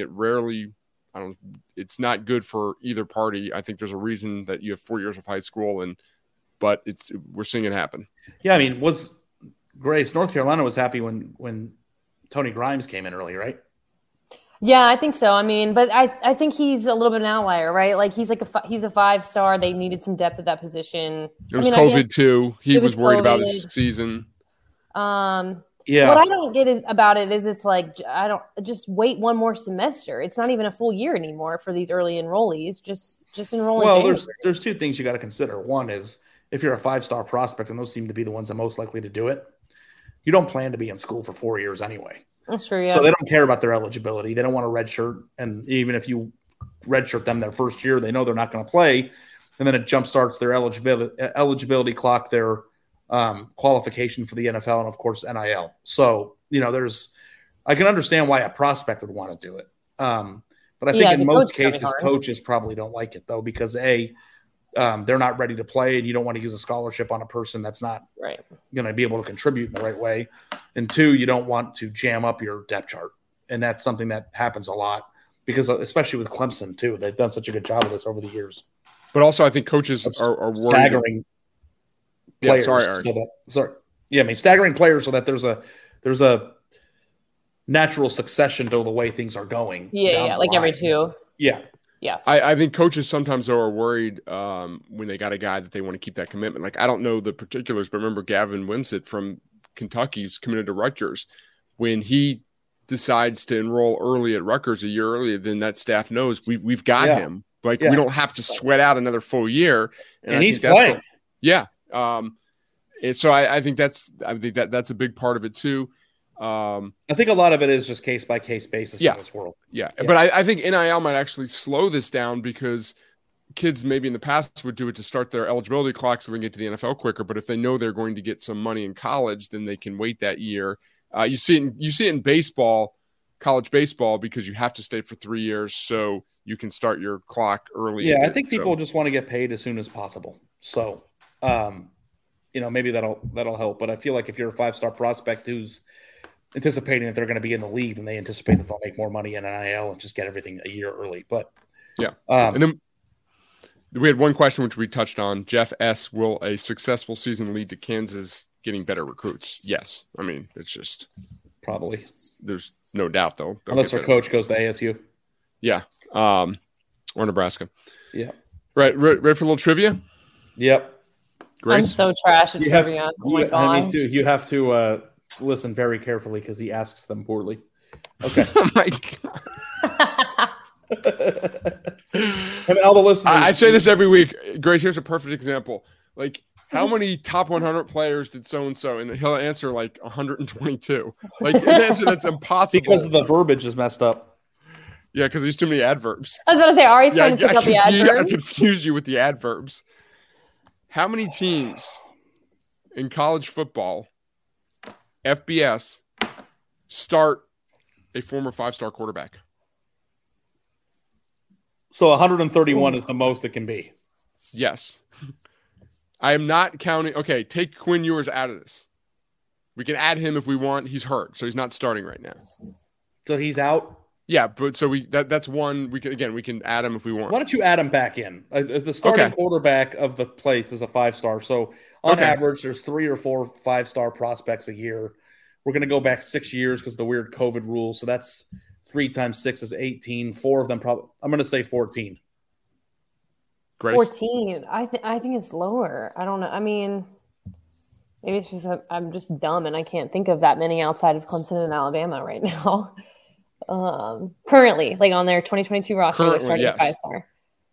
it's not good for either party. I think there's a reason that you have 4 years of high school, but we're seeing it happen. Yeah, I mean, Grace, North Carolina was happy when Tony Grimes came in early, right? Yeah, I think so. I mean, but I think he's a little bit of an outlier, right? Like he's a 5-star. They needed some depth at that position. It was COVID too. He was worried about his season. Yeah. What I don't get about it is it's like I don't just wait one more semester. It's not even a full year anymore for these early enrollees. Just enroll. Well, there's two things you got to consider. One is if you're a 5-star prospect, and those seem to be the ones that are most likely to do it, you don't plan to be in school for 4 years anyway. That's true, yeah. So they don't care about their eligibility. They don't want a redshirt. And even if you redshirt them their first year, they know they're not going to play. And then it jumpstarts their eligibility clock, their qualification for the NFL, and, of course, NIL. So, I can understand why a prospect would want to do it. But I think in most cases, coaches probably don't like it, though, because, they're not ready to play, and you don't want to use a scholarship on a person that's not going to be able to contribute in the right way. And 2, you don't want to jam up your depth chart. And that's something that happens a lot because, especially with Clemson, too, they've done such a good job of this over the years. But also I think coaches are worried. Staggering players. Staggering players so that there's a natural succession to the way things are going. Yeah, like every 2. Yeah. Yeah, I think coaches sometimes are worried when they got a guy that they want to keep that commitment. Like, I don't know the particulars, but remember Gavin Wimsatt from Kentucky, who's committed to Rutgers. When he decides to enroll early at Rutgers a year earlier, then that staff knows we've got him. Like, we don't have to sweat out another full year. And he's playing. And so I think that's a big part of it too. I think a lot of it is just case by case basis in this world. Yeah. But I think NIL might actually slow this down because kids maybe in the past would do it to start their eligibility clock so they can get to the NFL quicker. But if they know they're going to get some money in college, then they can wait that year. You see it in baseball, college baseball, because you have to stay for 3 years so you can start your clock early. Yeah, I think people just want to get paid as soon as possible. So, maybe that'll help. But I feel like if you're a 5-star prospect who's anticipating that they're going to be in the league, and they anticipate that they'll make more money in NIL and just get everything a year early. But and then we had one question which we touched on. Jeff S. Will a successful season lead to Kansas getting better recruits? Yes. I mean, it's just probably. There's no doubt though. Unless their coach goes to ASU. Yeah. Or Nebraska. Yeah. Right. Ready for a little trivia? Yep. Grace? I'm so trash at trivia. Oh my God. Me too. You have to listen very carefully because he asks them poorly. Okay. Oh my God. And all the listeners. I say this every week. Grace, here's a perfect example. Like, how many top 100 players did so-and-so? And he'll answer like 122. Like, an answer that's impossible. Because the verbiage is messed up. Yeah, because there's too many adverbs. I was going to say, Ari's trying to pick up the adverbs. I confuse you with the adverbs. How many teams in college football, FBS, start a former 5-star quarterback? So 131 is the most it can be. Yes. I am not counting. Okay, take Quinn Ewers out of this. We can add him if we want. He's hurt, so he's not starting right now. So he's out? Yeah, but so that's one. We can add him if we want. Why don't you add him back in? The starting quarterback of the place is a 5-star. So on average, there's 3 or 4 5-star prospects a year. We're going to go back 6 years because of the weird COVID rule. So that's 3 times 6 is 18. 4 of them probably. I'm going to say 14. Grace? 14. I think it's lower. I don't know. I mean, maybe it's just I'm just dumb and I can't think of that many outside of Clemson and Alabama right now. Currently, like on their 2022 roster, they're starting a 5-star.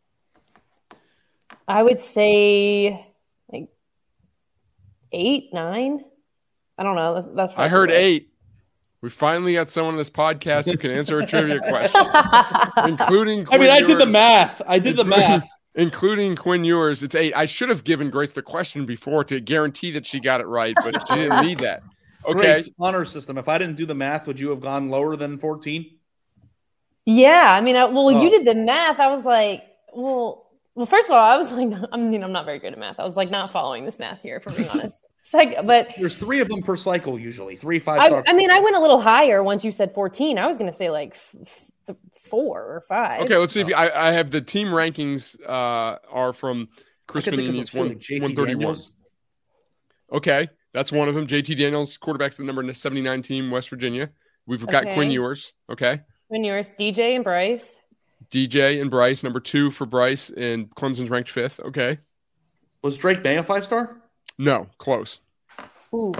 I would say like 8, 9. I don't know. That's I heard 8. We finally got someone on this podcast who can answer a trivia question, including Quinn I did the math. Including Quinn Ewers. It's 8. I should have given Grace the question before to guarantee that she got it right, but she didn't need that. Okay. Grace, honor system. If I didn't do the math, would you have gone lower than 14? Yeah. I mean, you did the math. I was like, well, first of all, I was like, I'm not very good at math. I was like not following this math here, if I'm being honest. But there's 3 of them per cycle usually. 3 5-star. I mean, I went a little higher once you said 14. I was going to say like 4 or 5. Okay, let's see if I have the team rankings are from Chris Fanini's 131. Okay, that's one of them. JT Daniels, quarterback's the number 79 team, West Virginia. We've got Quinn Ewers. Okay. Quinn Ewers, DJ and Bryce. DJ and Bryce, number 2 for Bryce, and Clemson's ranked 5th. Okay. Was Drake May a 5-star? No, close. Ooh.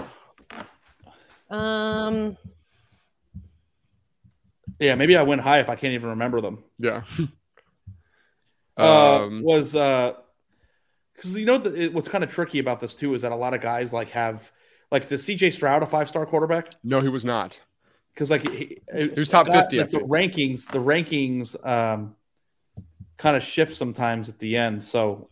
Yeah, maybe I went high if I can't even remember them. Yeah. Because what's kind of tricky about this too is that a lot of guys have is CJ Stroud a 5-star quarterback? No, he was not. Because he was top 50. The rankings kind of shift sometimes at the end. So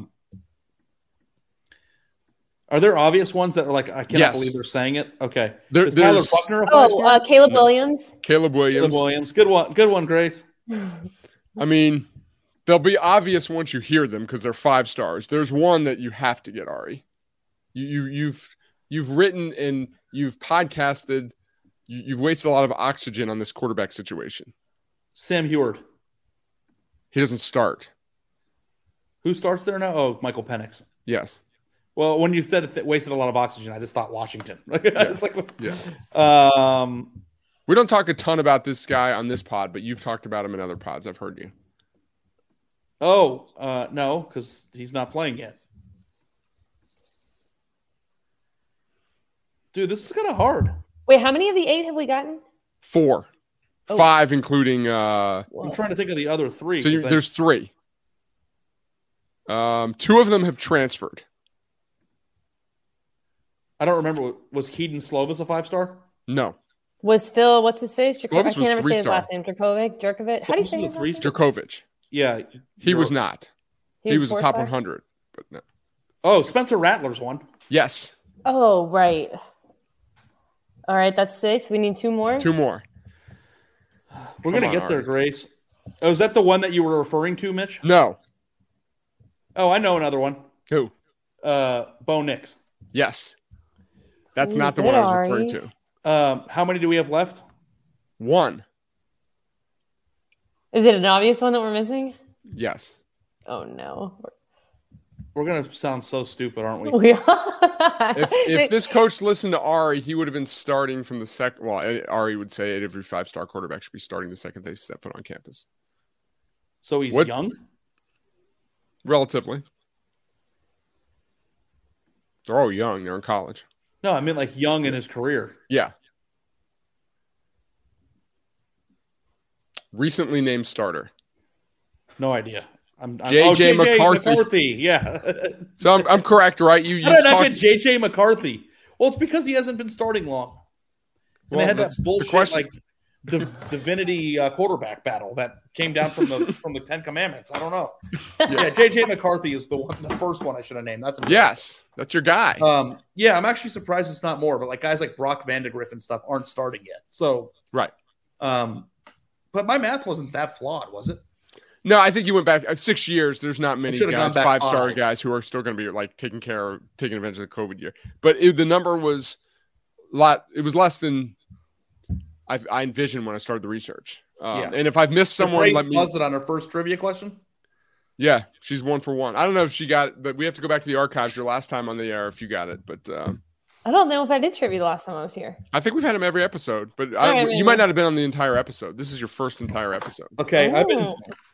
are there obvious ones that are like, I cannot believe they're saying it? Okay. There's Tyler Buckner a 5-star? Caleb Williams. Caleb Williams. Good one, Grace. I mean, they'll be obvious once you hear them because they're 5 stars. There's one that you have to get, Ari. You've written and you've podcasted. You've wasted a lot of oxygen on this quarterback situation. Sam Heward. He doesn't start. Who starts there now? Oh, Michael Penix. Yes. Well, when you said it wasted a lot of oxygen, I just thought Washington. We don't talk a ton about this guy on this pod, but you've talked about him in other pods. I've heard you. Oh, no, because he's not playing yet. Dude, this is kind of hard. Wait, how many of the 8 have we gotten? 4. 5, including... I'm trying to think of the other 3. So there's 3. 2 of them have transferred. I don't remember. Was Keaton Slovis a 5-star? No. Was Phil, what's his face? Slovis I can't ever say his last name. Jerkovic? How do you say his last name? Jerkovic. Yeah. He was not. He was a top 100, but no. Oh, Spencer Rattler's one. Yes. Oh, right. All right, that's 6. We need 2 more? 2 more. We're going to get there, Grace. Oh, is that the one that you were referring to, Mitch? No. Oh, I know another one. Who? Bo Nix. Yes. That's not the one I was referring to. How many do we have left? 1. Is it an obvious one that we're missing? Yes. Oh, no. We're going to sound so stupid, aren't we? We are. If this coach listened to Ari, he would have been starting from the second. Well, Ari would say every 5-star quarterback should be starting the second they step foot on campus. So he's young? Relatively. They're all young. They're in college. No, I mean like young in his career. Yeah. Recently named starter. No idea. JJ McCarthy. Yeah. So I'm correct, right? How did I get JJ McCarthy? Well, it's because he hasn't been starting long. And they had that bullshit divinity quarterback battle that came down from the 10 Commandments. I don't know. Yeah, JJ McCarthy is the first one I should have named. That's amazing. Yes, that's your guy. Yeah, I'm actually surprised it's not more, but like guys like Brock Vandegrift and stuff aren't starting yet. So right. But my math wasn't that flawed, was it? No, I think you went back 6 years. There's not many guys, 5-star guys who are still going to be like taking advantage of the COVID year. But the number was it was less than I envisioned when I started the research. And if I've missed someone, let me buzz it on her first trivia question. Yeah, she's 1 for 1. I don't know if she got it, but we have to go back to the archives your last time on the air if you got it. But I don't know if I did trivia the last time I was here. I think we've had him every episode, but you might not have been on the entire episode. This is your first entire episode. Okay,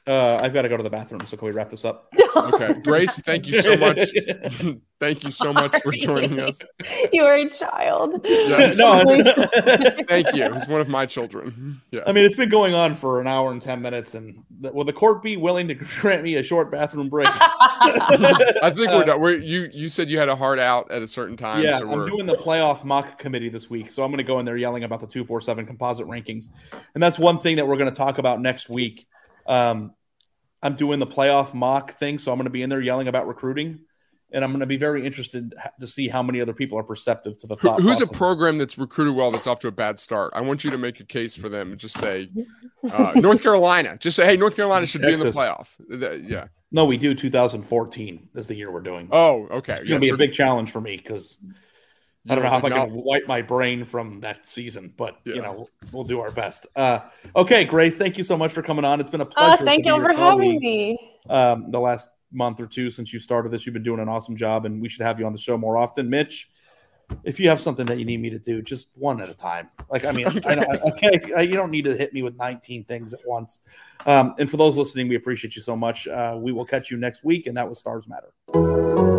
I've got to go to the bathroom, so can we wrap this up? Okay. Grace, thank you so much. Thank you so much for joining us. You are a child. Yes. No, thank you. He's one of my children. Yes. I mean, it's been going on for an hour and 10 minutes, and will the court be willing to grant me a short bathroom break? I think we're done. You said you had a hard out at a certain time. Yeah, so I'm doing the playoff mock committee this week, so I'm going to go in there yelling about the 247 composite rankings, and that's one thing that we're going to talk about next week. I'm doing the playoff mock thing, so I'm going to be in there yelling about recruiting, and I'm going to be very interested to see how many other people are perceptive to the thought. Who's a program that's recruited well that's off to a bad start? I want you to make a case for them and just say North Carolina. Just say, hey, North Carolina should Texas. be in the playoff. Yeah. No, we do 2014 is the year we're doing. Oh, okay. It's going to be a big challenge for me because I don't know how I'm going to wipe my brain from that season, but we'll do our best. Okay, Grace, thank you so much for coming on. It's been a pleasure. Thank you for having me. The last month or two since you started this, you've been doing an awesome job, and we should have you on the show more often. Mitch, if you have something that you need me to do, just one at a time. Like, I mean, you don't need to hit me with 19 things at once. And for those listening, we appreciate you so much. We will catch you next week, and that was Stars Matter.